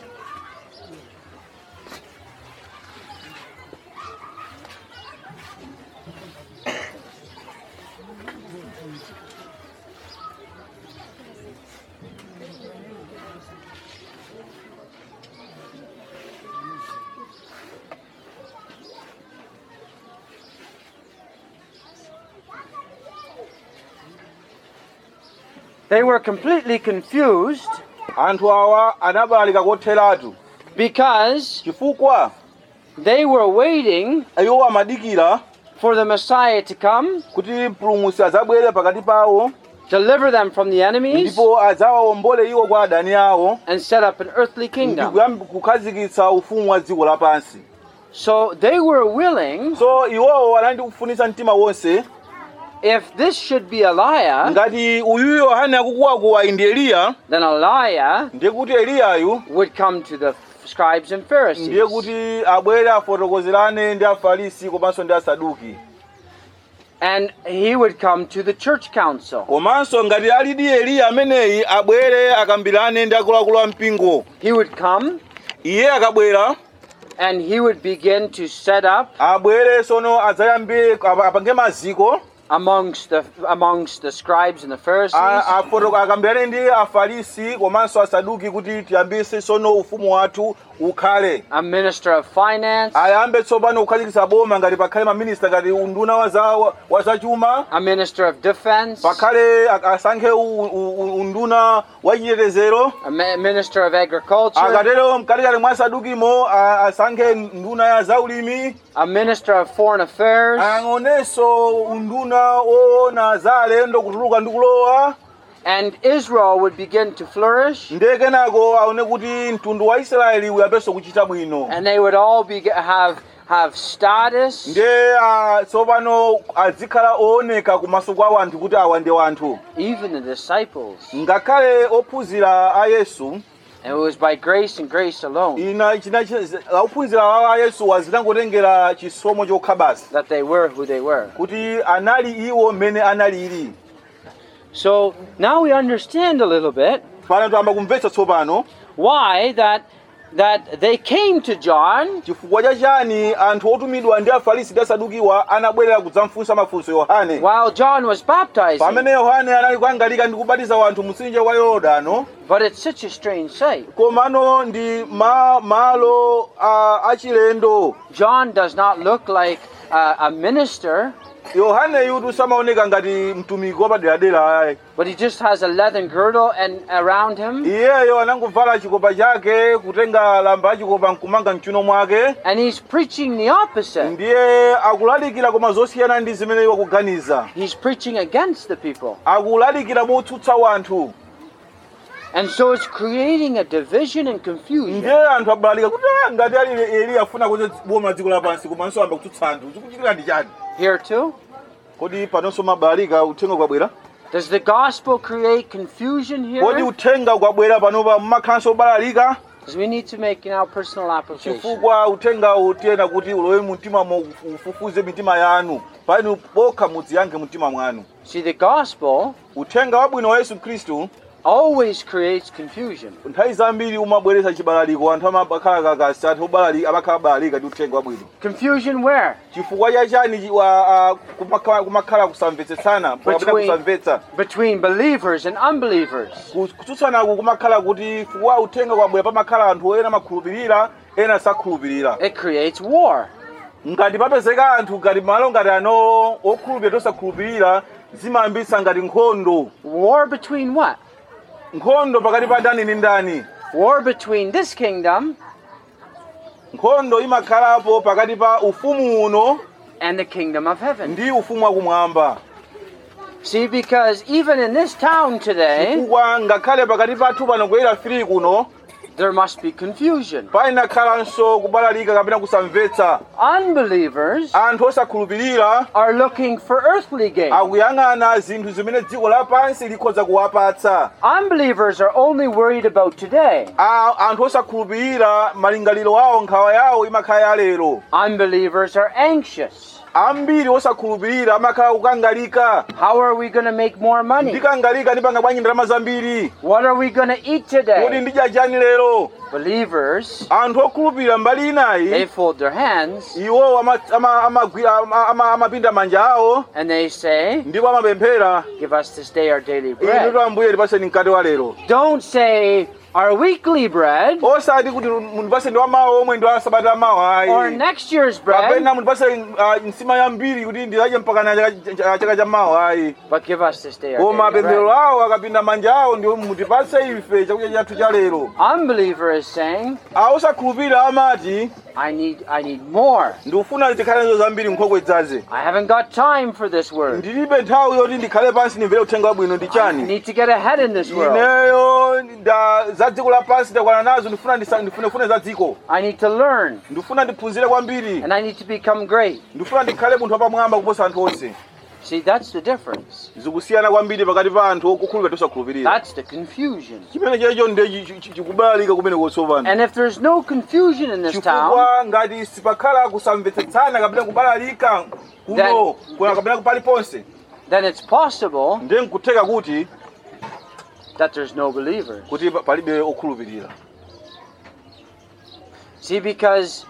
They were completely confused Anthu awa anabalalika kotheratu because chifukwa they were waiting iwo amadikira for the Messiah to come, kuti mpulumutsi adzabwere pakati pawo deliver them from the enemies, ndipo adzawawombole iwo kwa adani awo and set up an earthly kingdom. ndikuyamba kukhazikitsa ufumu wa dziko lapansi. So they were willing, So iwowo anali ndi kufunitsa mtima wonse if this should be Elijah, ngati uyu Yohane akukuwakuwa ndi Eliya, then Elijah ndiye kuti Eliyayu would come to the scribes and Pharisees. ndiye kuti abwere afotokozerane ndi Afarisi komanso ndi Asaduki. And he would come to the church council. Komanso ngati ali ndi Eliya ameneyi abwere akambirane ndi akuluakulu a mpingo. He would come Iye akabwera and he would begin to set up abwere sono adzayambe apange maziko amongst the amongst the scribes and the Pharisees afoto akambirane ndi Afarisi komanso Asaduki kuti tiyambise sono ufumu wathu ukhale. a minister of finance, Ayambe tsopano kukhazikitsa boma ngati pakhale maminista ngati unduna wa za wa zachuma, a minister of defense, pakhale asankhe u- u- unduna wa chitetezero, a mi- minister of agriculture, akatero mkatikati mwa Asadukimo a- asankhe nduna ya zaulimi, a minister of foreign affairs, ang'onenso unduna woona za alendo kutuluka ndi kulowa. and Israel would begin to flourish, Ndiye kenako aone kuti mtundu wa Israeli uyambenso kuchita bwino. and they would all be have have status, Ndiye ah, tsopano adzikhala ooneka kumaso kwa anthu kuti awa ndi anthu. even the disciples. Ngakhale ophunzira a Yesu And it was by grace and grace alone ina china ophunzira wa Yesu wazitangotengera chisomo chokha basi that they were who they were. kuti anali iwo mmene analili. So now we understand a little bit Pano tayamba kumvetsa tsopano why that that they came to John chifukwa chachani anthu otumidwa ndi Afarisi ndi Asadukiwa anabwerera kudzamfunsa mafunso Yohane while John was baptizing. pamene Yohane anali kuangalika ndi kubatiza anthu mtsinje wa Yorodano. But it's such a strange sight. Komano ndi ma, malo a, achilendo. John does not look like uh, a minister, Yohane yudu samaoneka ngati mtumiki wapaderadera ayi. but he just has a leathern girdle and around him, Iyeyo anangovala chikopa chake kutenga lamba chikopa nkumanga mchuno mwake. and he's preaching the opposite. Ndiye akulalikira koma zosiyana ndi zimene iwo akuganiza. He's preaching against the people. Akulalikira motsutsa wanthu. And so it's creating a division and confusion. ndiye anthu abalalika kuti "Ah, ngati ali Eliya afuna kuti boma dziko lapansi komanso amba kutsutsa anthu chikuchitika ndi chani." Here too? Kodi panonso mabalalika uthenga ukabwera? Does the gospel create confusion Kodi here? uthenga ukabwera panopa mmakhalanso obalalika? Because we need to make now personal application. chifukwa uthenga utiyena kuti ulowe mumtima mo ufufuze mitima yanu pano pokha mudziyankhe mumtima mwanu. See, the gospel Uthenga wabwino wa Yesu Khristu always creates confusion. nthawi zambiri umabweretsa chibalaliko, anthu amakhala kakasi, anthu obalalika amakhala balalika ndi uthenga wabwino. Confusion where? Chifukwa chachani kumakhala kumakhala kusamvetsetsana pakapita Between, kusamvetsa between believers and unbelievers. kutsutsanaku kumakhala kuti fuwa uthenga kwabwera pamakhala anthu ena amakhulupirira ena sakhulupirira. It creates war. Ngati papezeka anthu ngati malo ngati ano okhulupirira tosakhulupirira zimayambitsa ngati nkhondo. War between what? Nkhondo pakati pa ndani ndi ndani. War between this kingdom Nkhondo imakhalapo pakati pa ufumu uno and the kingdom of heaven. ndi ufumu wakumwamba. See, because even in this town today, Chifukwa ngakhale pakati pathu pano kuyera free kuno there must be confusion. painakhalanso kubalalika kapena kusamvetsa. Unbelievers Anthu osakhulupirira are looking for earthly gain. akuyang'ana zinthu zimene dziko lapansi likhoza kuwapatsa. Unbelievers are only worried about today. A- anthu osakhulupirira malingaliro awo nkhawa yawo imakhala ya lero. Unbelievers are anxious. Ambiri osakhulupirira amakhala kukangalika. How are we going to make more money? Ndikangalika ndipanga bwanji ndalama zambiri. What are we going to eat Kodi today? ndidya chani lero? Believers, Anthu okhulupirira mbali they inayi fold their hands iwo ama- ama- amagwira- ama- ama- amapinda manja awo and they say, ndipo amapemphera, give us this day our daily inu bread. Ambuye tipaseni mkate wa lero. Don't say our weekly bread Osati kuti mundipase ndi wamawa omwe ndi wa sabata amawa or ayi. next year's bread, Kapena mundipase ah, nsima yambiri kuti ndidye mpaka na chaka- chaka chaka cha mawa ayi. but give us this day our Koma daily mapemphero bread. awo akapinda manja awo ndiwo mutipase ife chakudya chathu cha lero. Unbeliever is saying, Osakhulupirira amati I need I need more. ndikufuna zikhalezo zambiri nkhokwe dzaze. I haven't got time for this word. Ndilibe nthawi yoti ndikhale pansi ndimvere uthenga wabwino ndi I chani. need to get ahead in this world. Ineyo nda za dziko lapansi ndakwana nazo, ndifuna ndisa- ndifunefune za dziko. I need to learn Ndifuna ndiphunzire kwambiri. and I need to become great. Ndifuna ndikhale munthu wapamwamba kuposa anthu onse. See, that's the difference. Zikusiyana kwambiri pakati pa anthu okukhulupirira tosakhulupirira. That's the confusion. Chimene checho ndiye chikubalalika kumene kotsopano. And if there's no confusion in this town, Chifukwa ngati sipakhala kusamvetsetsana kapena kubalalika kuno Then- kuna kapena paliponse, then it's possible ndiye nkutheka kuti that there's no believers. kuti pa- palibe okhulupirira. See, because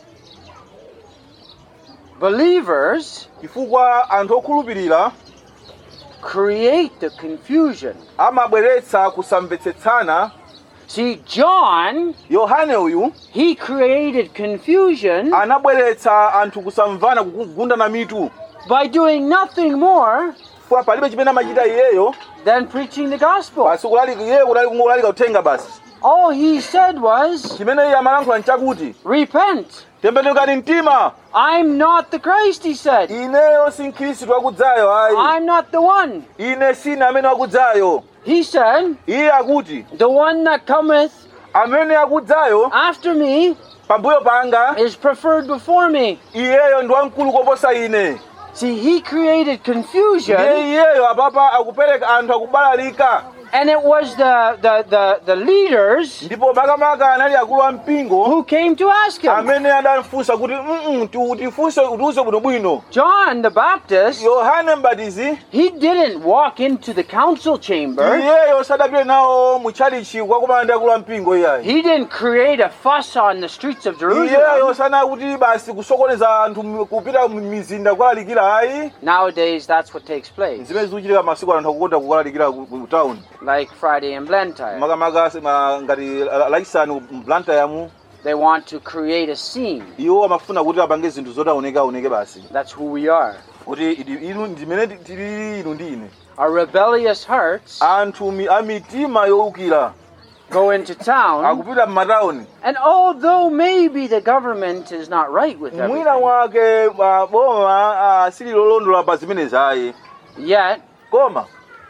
believers Chifukwa anthu okhulupirira create the confusion. amabweretsa kusamvetsetsana. See, John, Yohane uyu he created confusion anabweretsa anthu kusamvana, kugundana mitu. by doing nothing more Fuwa palibe chimene amachita iyeyo than preaching the gospel. basi kulalika iyeyo kulalika uthenga basi. All he said was, Chimene iye amalankhula nchakuti repent. tembenukani mtima. I'm not the Christ, he said. Ineyo si Khristu wakudzayo ayi. I'm not the one. Ine sine amene wakudzayo. He said, Iye akuti the one that cometh amene akudzayo after me pambuyo panga is preferred before me. iyeyo ndi wamkulu koposa ine. See, he created confusion, Ndiye iyeyo apapa akupereka anthu akubalalika. and it was the, the, the, the leaders Ndipo makamaka anali akulu a mpingo who came to ask him. amene adafunsa kuti mm tifunse utiuze bwinobwino. John the Baptist, Yohane Mbatizi he didn't walk into the council chamber. iyeyo sadapite nawo mutchalichi kukakumana ndi akulu a mpingo iyayi. He didn't create a fuss on the streets of Iyeyo Jerusalem. sana kuti basi kusokoneza anthu m- kupita m'mizinda kukalalikira ayi. Nowadays, that's what takes place, Zimene zikuchitika masiku anthu akukonda kukalalikira ku ku town. like Friday and Blantyre. Makamaka ma- ngati la- lachisanu Blantyre They want to create a scene. iwo amafuna kuti apange zinthu zoti aoneke aoneke basi. That's who we are. Kuti idi- inu ndimene tili inu ndi ine. Our rebellious hearts Anthu mi- a mitima yowukira go into town, akupita m'matawuni. and although maybe the government is not right with Mwina everything, mwake ah, boma ah, sililolondola pa zimenezi ayi. yet Koma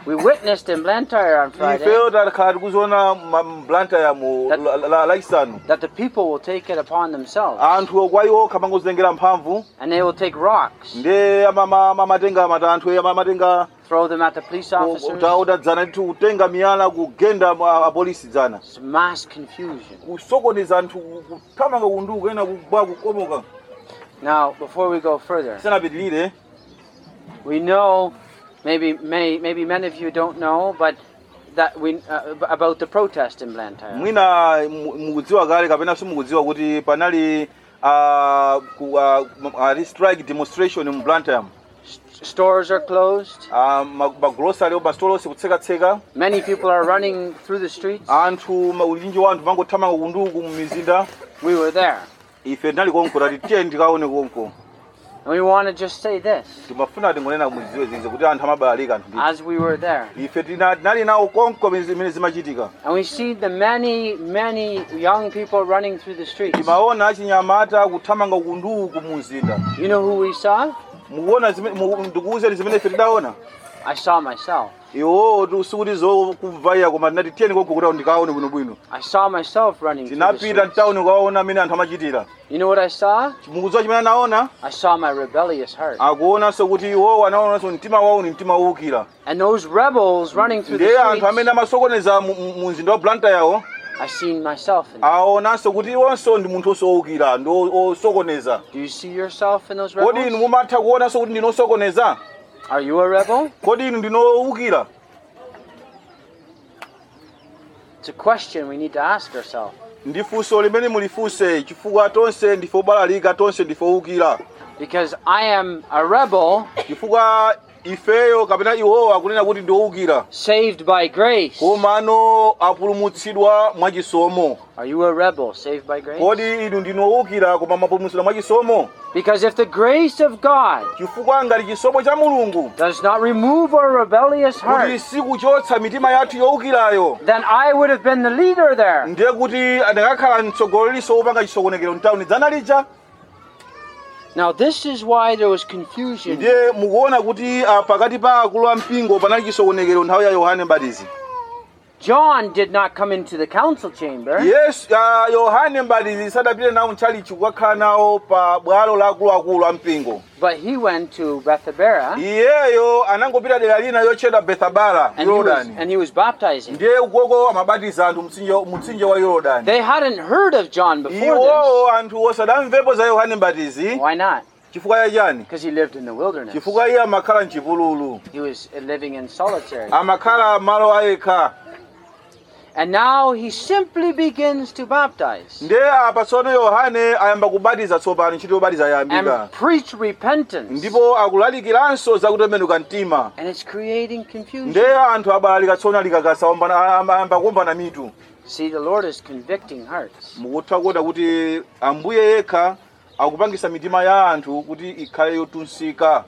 We witnessed in Blantyre on Friday ifeyo takhala tikuziona Blantyre mu lachisanu that the people will take it upon themselves anthu kwa iwo kamangozitengera mphamvu and they will take rocks, nde amatenga matanthu amatenga throw them at the police officers. taudadzana kuti kutenga miyala kugenda apolisi dzana. It's mass confusion. kusokoneza anthu kuthamanga kunduka ena kubwa kukomoka. Now, before we go further, sanapitilire we know, maybe many, maybe many of you don't know, but that we uh, about the protest in Blantyre. mwina mukudziwa kale kapena simukudziwa kuti panali uh, ku, uh, strike demonstration mu Blantyre. Stores are closed. Um, magrocery obastolo sikutseka-tseka. Many people are running through the streets. Anthu ulinji wa anthu vangothamanga kunduku mu mizinda. We were there. Ife tinali konko tati tiye ndikaone konko. And we want to just say this. Timafuna tingonena muziwe zize kuti anthu amabalalika anthu. As we were there. Ife tinali nawo konko mene zimachitika. And we see the many, many young people running through the streets. Timaona achinyamata kuthamanga kunduku mu mzinda. You know who we saw? Muona ndikuuze zimene ife tidaona. I saw myself. Iwo tusukuti zo kuvaya koma ndinati tiyeni konko kuti ndikaone bwino bwino. I saw myself running through the streets. Tinapita mtauni kwaona amene anthu amachitira. You know what I saw? Mukudziwa chimene anaona? I saw my rebellious heart. Akuona so kuti iwo anaona so mtima wawo ni mtima wowukira. And those rebels running through the streets. Ndiye streets. anthu amene amasokoneza mu mzinda wa Blantyre yawo. I seen myself in them. Aona so kuti iwonso ndi munthu osowukira ndi osokoneza. Do you see yourself in those rebels? Kodi inu mumatha kuona so kuti ndinosokoneza? Are you a rebel? Kodi inu ndinowukira? It's a question we need to ask ourselves. Ndifunso limene mulifunse chifukwa tonse ndife obalalika tonse ndife owukira. Because I am a rebel. Chifukwa ifeyo kapena iwowa akunena kuti ndiowukira. Saved by grace. Komano apulumutsidwa mwachisomo. Are you a rebel saved by grace? Kodi inu ndinowukira koma mapulumutsidwa mwachisomo? Because if the grace of God chifukwa ngati chisomo cha Mulungu does not remove our rebellious heart, kuti sikuchotsa mitima yathu yowukirayo, then I would have been the leader there. ndiye kuti ndakakhala mtsogoleriso wopanga chisokonekero mtauni dzana lija. Now this is why there was confusion. Ndiye mukuona kuti uh, pakati pa akulu a mpingo panali chisokonekero nthawi ya Yohane Mbatizi. John did not come into the council chamber. Yes, uh, Yohane Mbatizi sadapite nawo mchalichi kukakhala nawo pa bwalo la akuluakulu a mpingo. But he went to Bethabara. Iyeyo anangopita dera lina yotchedwa Bethabara, Yorodani. And he was baptizing. Ndiye ukoko amabatiza anthu mtsinje wa Yorodani. They hadn't heard of John before Iwo this. anthu osadamvepo za Yohane Mbatizi. Why not? Chifukwa ya chani? Because he lived in the wilderness. Chifukwa iye amakhala mchipululu. He was living in solitary. Amakhala malo ayekha. And now he simply begins to baptize. Ndiye apa tsono Yohane ayamba kubatiza tsopano ntchito yobatiza yayambika. And preach repentance. Ndipo akulalikiranso za kutembenuka mtima. And it's creating confusion. Ndiye anthu abalalika tsono alikakasa ayamba kuombana mitu. See, the Lord is convicting hearts. Mukutha kuona kuti Ambuye yekha akupangisa mitima ya anthu kuti ikhale yotunsika.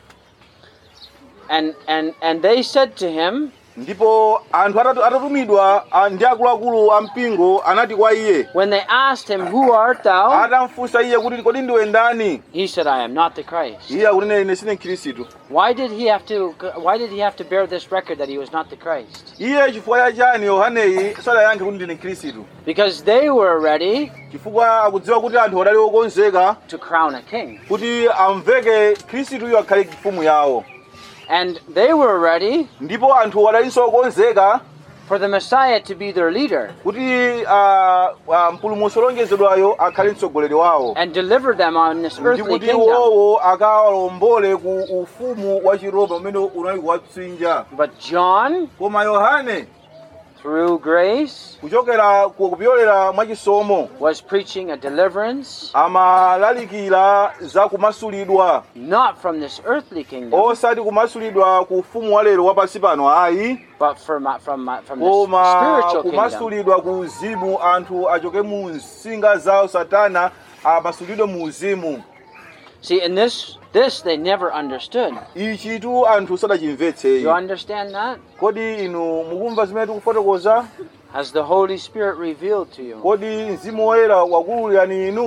And and and they said to him, ndipo anthu atatumidwa ndi akuluakulu a mpingo anati kwa iye, when they asked him, who art thou? atamfunsa iye kuti kodi ndiwe ndani? He said, I am not the Christ. Iye akunena ine sine Khristu. Why did he have to why did he have to bear this record that he was not the Christ? Iye chifukwa ya chani Yohaneyi sadayankhe kuti ndine Khristu? Because they were ready chifukwa akudziwa kuti anthu adali okonzeka to crown a king. kuti amveke Khristuyo akhale mfumu yawo. And they were ready ndipo anthu adalinso okonzeka for the Messiah to be their leader. kuti uh, mpulumutsi olonjezedwayo akhale mtsogoleri wawo. And deliver them on this earthly Ndikuti kingdom. iwowo akawalombole ku ufumu wa Chiroma umene unali kuwatsinja. But John, Koma Yohane through grace, kuchokera kupyolera mwachisomo was preaching a deliverance, amalalikira za kumasulidwa, not from this earthly kingdom, osati kumasulidwa ku ufumu wa lero wapansi pano ayi, but from from from the koma spiritual kingdom. kumasulidwa ku uzimu, anthu achoke mu nsinga zawo Satana amasulidwe mu uzimu. See, in this this they never understood. Ichi tu anthu sadachimvetse. You understand that? Kodi inu mukumva zimene tikufotokoza? Has the Holy Spirit revealed to you? Kodi Mzimu Woyera wakuwululirani inu?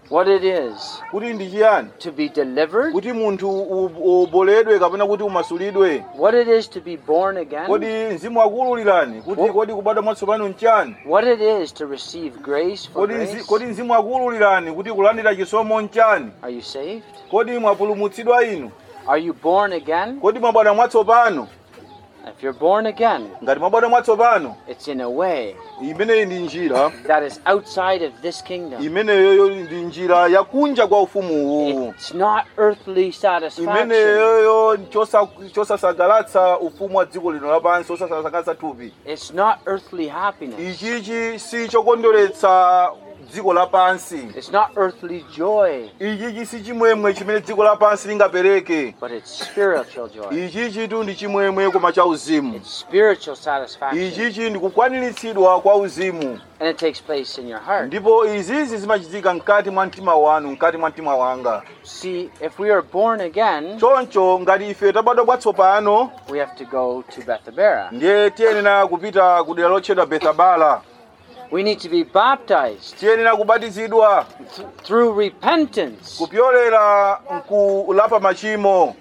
what it is kuti ndi chiyani to be delivered, kuti munthu u- uboledwe kapena kuti umasulidwe what it is to be born again, kodi mzimu akuwululirani kuti What- kodi kubadwa mwatsopano nchani what it is to receive grace for kodi mzi- grace. kodi mzimu akuwululirani kuti kulandira chisomo nchani Are you saved? kodi mwapulumutsidwa inu Are you born again? kodi mwabadwa mwatsopano If you're born again, ngati mwabadwa mwatsopano it's in a way imeneyi ndi njira that is outside of this kingdom. imeneyoyo ndi njira yakunja kwa ufumuwu It's not earthly satisfaction. imeneyoyo chosa- chosasangalatsa ufumu wa dziko lino lapansi chosasangalatsa thupi It's not earthly happiness. ichichi si chokondweretsa dziko lapansi It's not earthly joy, ichichi si chimwemwe chimene dziko lapansi lingapereke but it's spiritual joy. ichichi tu ndi chimwemwe koma cha uzimu It's spiritual satisfaction. ichichi ndi kukwaniritsidwa kwa uzimu And it takes place in your heart. ndipo izizi zimachitika mkati mwa mtima wanu mkati mwa mtima wanga See, if we are born again, choncho ngati ife tabadwa kwatsopano we have to go to Bethabara. ndiye tiyenera kupita ku dera lotchedwa Bethabara We need to be baptized tiyenera kubatizidwa th- through repentance. kupyolera mkulapa machimo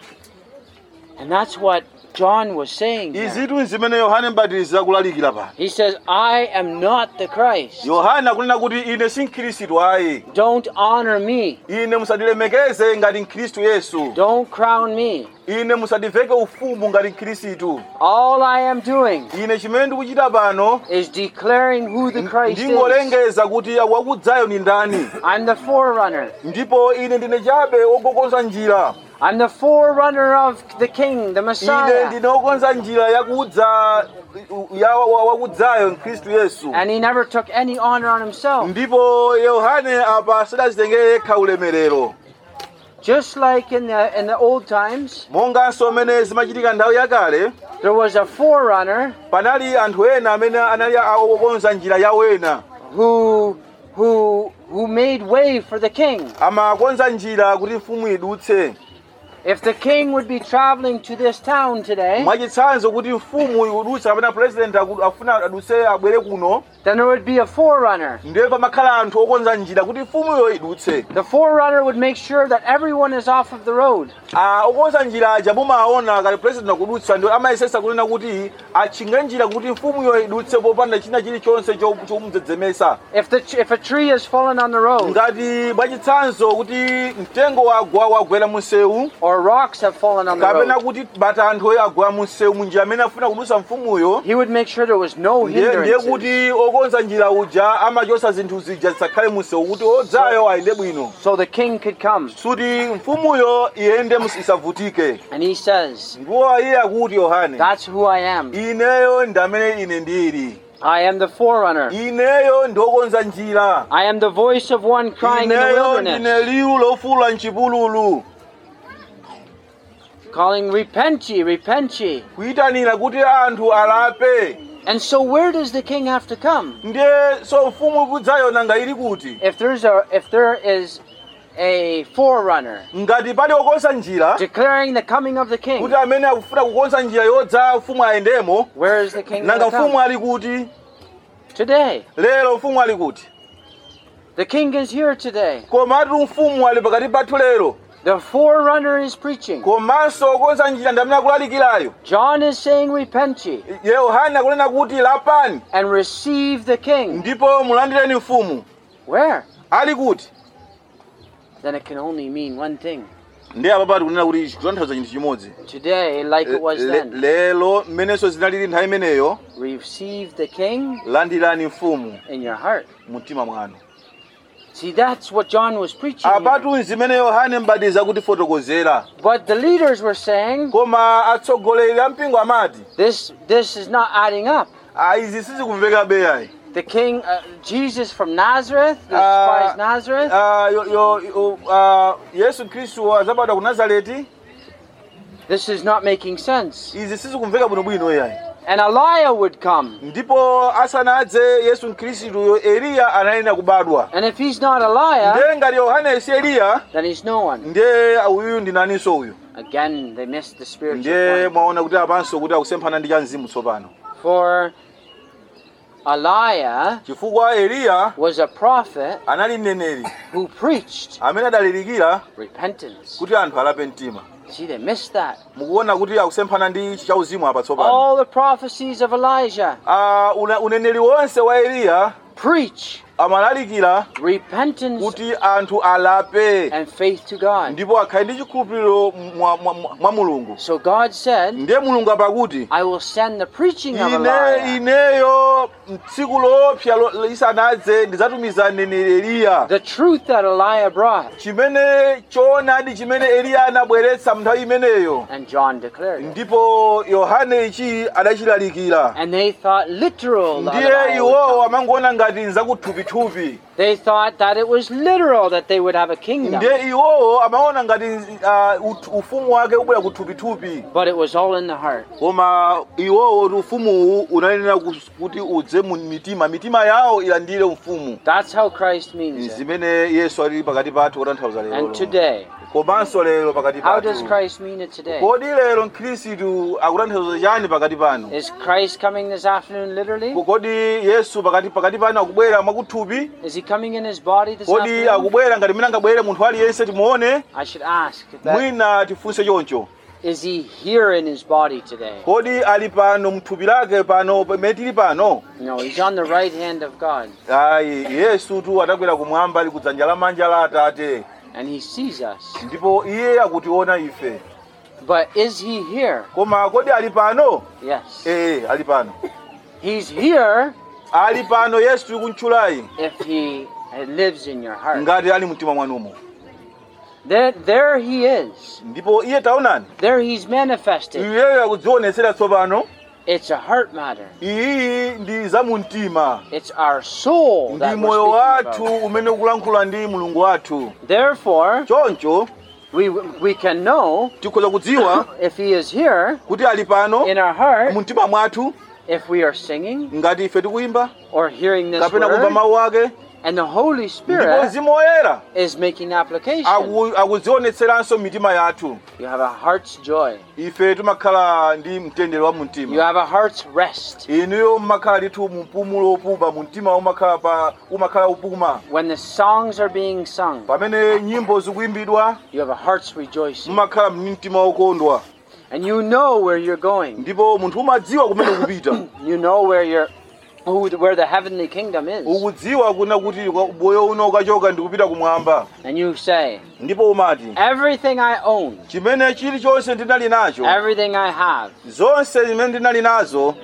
And that's what John was saying here. izitu zimene Yohane Mbatizi akulalikira pano He says, I am not the Christ. Yohane akunena kuti ine si mkhristu ayi Don't honor me. ine musandilemekeze ngati mkhristu Yesu Don't crown me. ine musandiveke ufumu ngati mkhristu All I am doing ine chimene ndikuchita pano is declaring who the Christ is. ndingolengeza kuti wakudzayo ni ndani I'm the forerunner. ndipo ine ndine chabe wokonza njira I'm the forerunner of the King, the ine Messiah. ndine wokonza njira yakudza ya wa- wakudzayo mkhristu Yesu And he never took any honor on himself. ndipo Yohane apa sadazitengere yekha ulemerero Just like in the in the old times, monganso amene zimachitika nthawi yakale there was a forerunner panali anthu ena amene anali akukonza njira yawo ena who who who made way for the king. amakonza njira kuti mfumu idutse If the king would be traveling to this town today, mwachitsanzo kuti mfumu ikudutsa kapena president aku- afuna adutse abwere kuno then there would be a forerunner. ndiye pamakhala anthu okonza njira kuti mfumuyo idutse The forerunner would make sure that everyone is off of the road. Ah, okonza njira aja mumaona kali president akudutsa ndio amayesesa kunena kuti achinge njira kuti mfumuyo idutse popanda china chilichonse cho- chomdzedzemesa If the if a tree has fallen on the road ngati mwachitsanzo kuti mtengo wagwa wagwera munsewu or rocks have fallen on the kapena road, kuti bata anthu oyo agwa munsewu munjira amene afuna kudutsa mfumuyo he would make sure there was no ndiye ndiye hindrance. kuti okonza njira uja amachosa zinthu zija zisakhale munsewu kuti odzayo ayende bwino So the king could come. kuti mfumuyo iyende mus- isavutike And he says, ndiwo iye akuti Yohane that's who I am. ineyo ndi amene ine ndili I am the forerunner. ineyo ndiokonza njira I am the voice of one crying in the ineyo ndine wilderness, liwu lofula mchipululu calling, repent ye, repent ye. kuyitanira kuti anthu alape And so where does the king have to come? ndiye so mfumu ikudzayo nanga ili kuti If there's a if there is a forerunner ngati pali okonza njira declaring the coming of the king, kuti amene akufuna kukonza njira yodza mfumu ayendemo where is the king nanga gonna mfumu come? ali kuti Today. lero mfumu ali kuti The king is here today. komatu mfumu ali pakati pathu lero The forerunner is preaching. komanso okonza njira ndi amene akulalikirayo John is saying, repent ye Yohane akunena kuti lapani and receive the king. ndipo mulandireni mfumu Where? ali kuti Then it can only mean one thing. ndiye apa pati kunena kuti kutanthauza chinthu chimodzi Today, like it was Le- then, lero mmenenso zinalili nthawi imeneyo receive the king landirani mfumu in your heart. mu mtima mwanu See, that's what John was preaching here. apatu zimene Yohane Mbatizi akutifotokozera But the leaders were saying, koma atsogoleri a mpingo amati this this is not adding up. "Ah, izi sizikumveka beyayi The king, uh, Jesus from Nazareth, the Ah, despised Nazareth, Ah, yo- yo- yo- ah, Yesu Khristu azabadwa ku Nazareti this is not making sense. izi sizikumveka bwinobwino yayi And Eliah would come. ndipo asanadze Yesu Khristuyo Eliya anayenda kubadwa And if he's not Eliah, ndiye ngati Yohane si Eliya then he's no one. ndiye uyu ndi naninso uyu Again, they missed the spiritual ndiye point. mwaona kuti apanso kuti akusemphana ndi cha mzimu tsopano For Eliah chifukwa Eliya was a prophet anali mneneri who preached amene adalalikira repentance. kuti anthu alape mtima. See, they missed that. Mukuona kuti akusemphana ndi chauzimu apa tsopano. All the prophecies of Elijah Ah, una- uneneri wonse wa Eliya preach amalalikira repentance kuti anthu alape and faith to God. ndipo akhale ndi chikhulupiriro mwa, mwa, mwa Mulungu. So God said, Ndiye Mulungu apakuti I will send the preaching of ine Elijah, ineyo tsiku lopsa lo- lisanadze ndidzatumiza mneneri Eliya. the truth that Eliah brought. Chimene choonadi chimene Eliya anabweretsa mnthawi imeneyo. And John declared it. Ndipo Yohane ichi adachilalikira. And they thought literal that Ndiye Elijah would iwowo come. amangoona ngati nzakuthupi-thupi. They thought that it was literal that they would have a kingdom. Ndiye iwowo amaona ngati uh, ut- ufumu wake ubwera kuthupi-thupi. But it was all in the heart. Koma iwowo ufumuwu unanena kus- kuti udze mu mitima, mitima yawo ilandire ufumu. That's how Christ means it. Zimene Yesu ali pakati pathu kutanthauza lero. And today, Komanso lero pakati how does pathu. Christ mean it today? Kodi lero Khristu akutanthauza chani pakati pano? Is Christ coming this afternoon literally? Kodi Yesu pakati pakati pano akubwera mwakuthupi? Is he coming in his body this Kodi afternoon? akubwera ngati mina angabwere munthu aliyense timuone? I should ask that. Mwina tifunse choncho. Is he here in his body today? Kodi ali pano mthupi lake pano pamene tili pano? No, he's on the right hand of God. Ayi, Yesu tu atakwera kumwamba ali kudzanja lamanja la Atate. And he sees us. Ndipo iye akutiona ife. But is he here? Koma kodi ali pano? Yes. Eh, ali pano. He's here Ali pano Yesu tikutchulayi if he lives in your heart. ngati ali mtima mwanumo. There, there he is. Ndipo iye taonani. There he's manifested. Iyeyo akudzionetsera tsopano. It's a heart matter. Iyi ndi za mu mtima. It's our soul Ndi that moyo we're wathu speaking about. umene ukulankhula ndi Mulungu wathu. Therefore, Choncho we we can know tikhoza kudziwa if he is here kuti ali pano in our heart, mu mtima mwathu if we are singing ngati ife tikuyimba or hearing this kapena kumva word, mawu ake. and the Holy Ndipo Spirit Mzimu Woyera is making application. aku- akudzionetseranso mitima yathu. You have a heart's joy. Ife timakhala ndi mtendere wa mu You mtima. have a heart's rest. Inuyo mmakhala ndithu mu mpumulo wopuma, mu mtima umakhala pa umakhala upuma. When the songs are being sung, Pamene nyimbo zikuyimbidwa you have a heart's rejoicing. mumakhala mtima wokondwa. And you know where you're going. Ndipo munthu umadziwa kumene ukupita. You know where you're, who, where the heavenly kingdom is. Ukudziwa kuna kuti moyo uno ukachoka ndikupita kumwamba. And you say, Ndipo umati everything I own, chimene chilichonse ndinali nacho, everything I have, zonse zimene ndinali nazo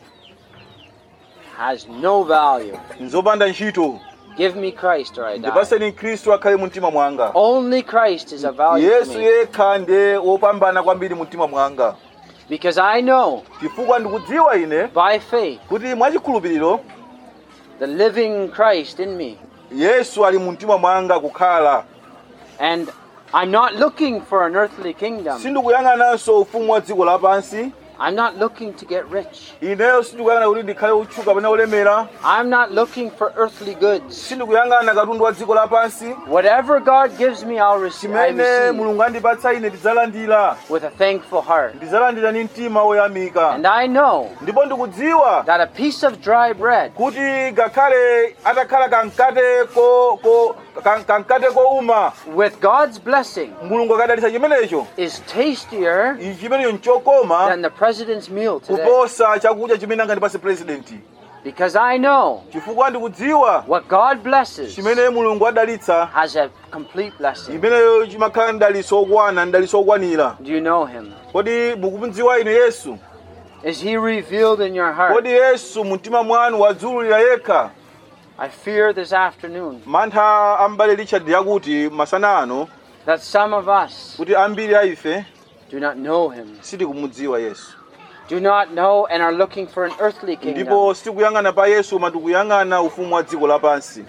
has no value. nzopanda ntchito. Give me Christ or I die. Ndipaseni Khristu akhale mu mtima mwanga. Only Christ is of value to Yesu me. yekha ndiye wopambana kwambiri mu mtima mwanga. Because I know Chifukwa ndikudziwa ine by faith kuti mwachikhulupiriro the living Christ in me. Yesu ali mu mtima mwanga kukhala. And I'm not looking for an earthly kingdom. Sindikuyang'ananso ufumu wa dziko lapansi. I'm not looking to get rich. Ineyo sindikuyang'ana kuti ndikhale utchuka kapena ulemera. I'm not looking for earthly goods. Sindikuyang'ana katundu wa dziko lapansi. Whatever God gives me, I'll receive, I Chimene receive Mulungu andipatsa ine ndidzalandira. with a thankful heart. Ndidzalandira ndi mtima woyamika. And I know Ndipo ndikudziwa that a piece of dry bread kuti gakhale atakhala kankate ko ko kan- kankate kouma, with God's blessing Mulungu akadalitsa chimenecho, is tastier ichi chimenecho nchokoma than the president's meal today. kuposa chakudya chimene angandipase president. Because I know Chifukwa ndikudziwa what God blesses chimene Mulungu adalitsa, has a complete blessing. imeneyo chimakhala ndalitso okwana, ndalitso okwanira. Do you know him? Kodi mukumudziwa ine Yesu? Is he revealed in your heart? Kodi Yesu mumtima mwanu wadzululira yekha? I fear this afternoon Mantha ambale Richard yakuti masana ano that some of us kuti ambiri a ife do not know him, sitikumudziwa Yesu. do not know and are looking for an earthly kingdom. Ndipo sitikuyang'ana pa Yesu koma tikuyang'ana ufumu wa dziko lapansi.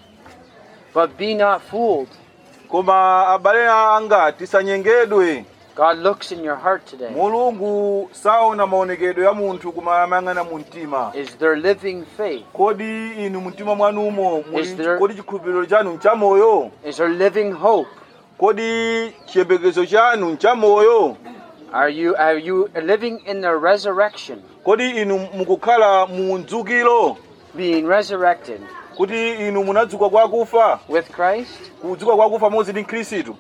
But be not fooled. Koma abale anga tisanyengedwe. God looks in your heart today. Mulungu saona maonekedwe ya munthu koma amayang'ana mu mtima. Is there living faith? Kodi inu mumtima mwanumo Is muli- there- kodi chikhulupiriro chanu nchamoyo? Is there living hope? Kodi chiyembekezo chanu nchamoyo? Are you are you living in the resurrection? Kodi inu mukukhala mu mdzukiro? being resurrected kuti inu munadzuka kwa akufa with Christ, kudzuka kwa akufa modzi ndi Khristu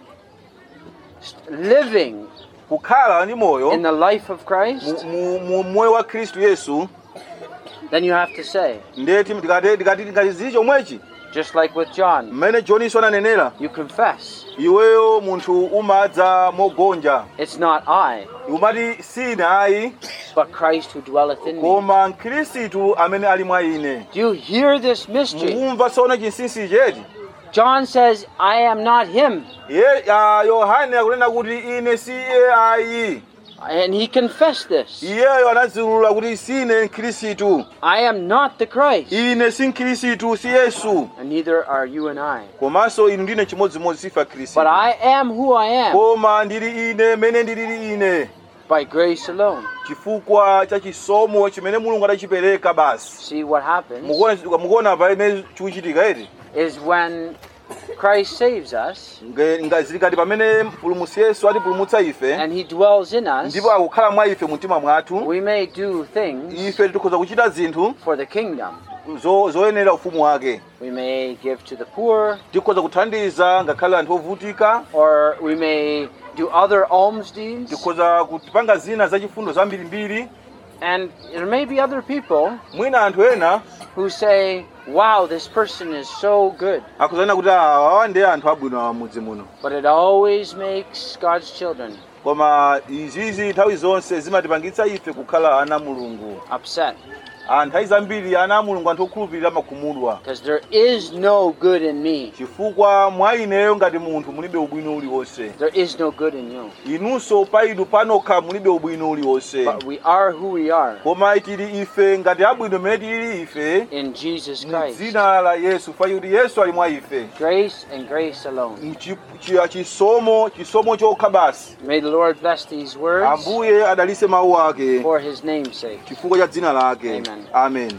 living kukhala ndi moyo in the life of Christ, mu mu- moyo wa Khristu Yesu then you have to say, ndeti tikati tikati tikati chomwechi just like with John, mmene Johniso ananenera you confess, iweyo munthu umadza mogonja it's not I, umati sine ayi but Christ who dwelleth in me. koma Khristu amene ali mwa ine. Do you hear this mystery? Mukumva sona chinsinsi cheti John says, I am not him. ye ah, Yohane akunena kuti ine si iye ayi. And he confessed this. Iyeyo anazulula kuti sine Khristu. I am not the Christ. Ine si Khristu si Yesu. And neither are you and I. Komanso inu ndine chimodzimodzi sifa Khristu. But I am who I am Koma ndili ine mene ndili ine by grace alone. chifukwa cha chisomo chimene Mulungu adachipereka basi. See what happens Mukuona mukuona pamene chikuchitika eti is when Christ saves us ngazikati pamene mpulumutsi Yesu atipulumutsa ife and he dwells in us, ndipo akukhala mwa ife mtima mwathu, we may do things ife tikhoza kuchita zinthu for the kingdom. zo- zoyenera ufumu wake. We may give to the poor, Tikhoza kuthandiza ngakhale anthu ovutika, or we may do other alms deeds. tikhoza kupanga zina zachifundo zambirimbiri. And there may be other people Mwina anthu ena who say, wow, this person is so good. akuzana kuti awa ndi anthu abwino a mudzi muno. But it always makes God's children Koma izizi nthawi zonse zimatipangitsa ife kukhala ana Mulungu. upset. Anthu zambiri ana Mulungu anthu okhulupirira makhumudwa. Because there is no good in me. Chifukwa mwa ineyo ngati munthu mulibe ubwino uliwonse. There is no good in you. Inunso pa inu panokha mulibe ubwino uliwonse. But we are who we are Koma tili ife ngati abwino mmene tili ife in Jesus mu Christ. dzina la Yesu, fa kuti Yesu ali mwa ife. Grace and grace alone. Mchi- chi- Chisomo chisomo chokha basi. May the Lord bless these words Ambuye adalise mawu ake for his name's sake. chifukwa cha dzina lake. Amen. Amen.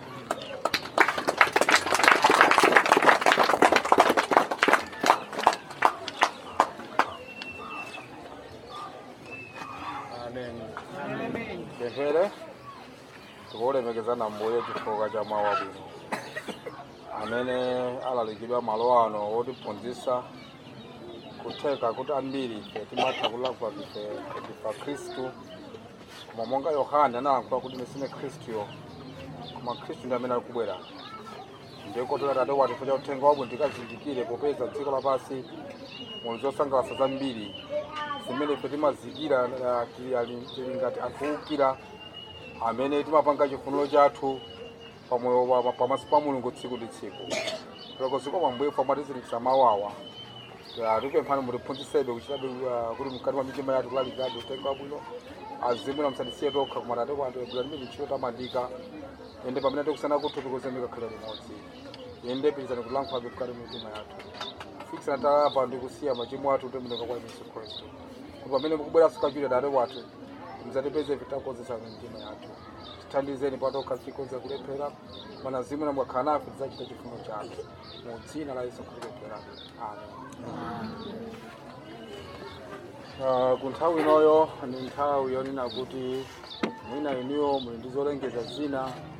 Behere tikulemekeza Ambuye chifukwa cha mawu abwino amene alalikidwa malo ano otiphunzitsa kutheka kuti ambiri ife timatha kulakwa ife pa Khristu, koma monga Yohane analankhula kuti sine Khristuyo koma Khristu ndi amene akubwera. Ndiko Atate wathu chifukwa cha uthenga wabwino tikazindikire popeza dziko lapansi muli zosangalatsa zambiri zimene ife timazikira tili ngati anthu owukira amene timapanga chifuniro chathu pamoyo pamaso pa Mulungu tsiku ndi tsiku. Tikudziwa Ambuye pamatizindikitsa mawu awa. Tikupemphani mutiphunzitsebe kuchitabe kuti mkati mwa mitima yathu kulalikiradi uthenga wabwino azimu na musatisiye tokha koma Atate wathu ebula limene ntchito tamandika ende pamene tikusana kuthu tikuzemeka khala limodzi. Ende pirizani kulankhulabe mkati mwa mitima yathu. Fikisana talapa ndi kusiya machimo athu tembeneka kwa Yesu Khristu. Kuti pamene mukubwera sikachuli Atate wathu muzatipeze vitakozesa mitima yathu. Tithandizeni patokha zikoza kulephera manazimu na mwakhala nafe tidzachita chifuniro chathu mu dzina la Yesu Khristu. Amen. Uh, kunthawi inoyo ndi nthawi yonena kuti mwina iniyo muli ndi zolengeza zina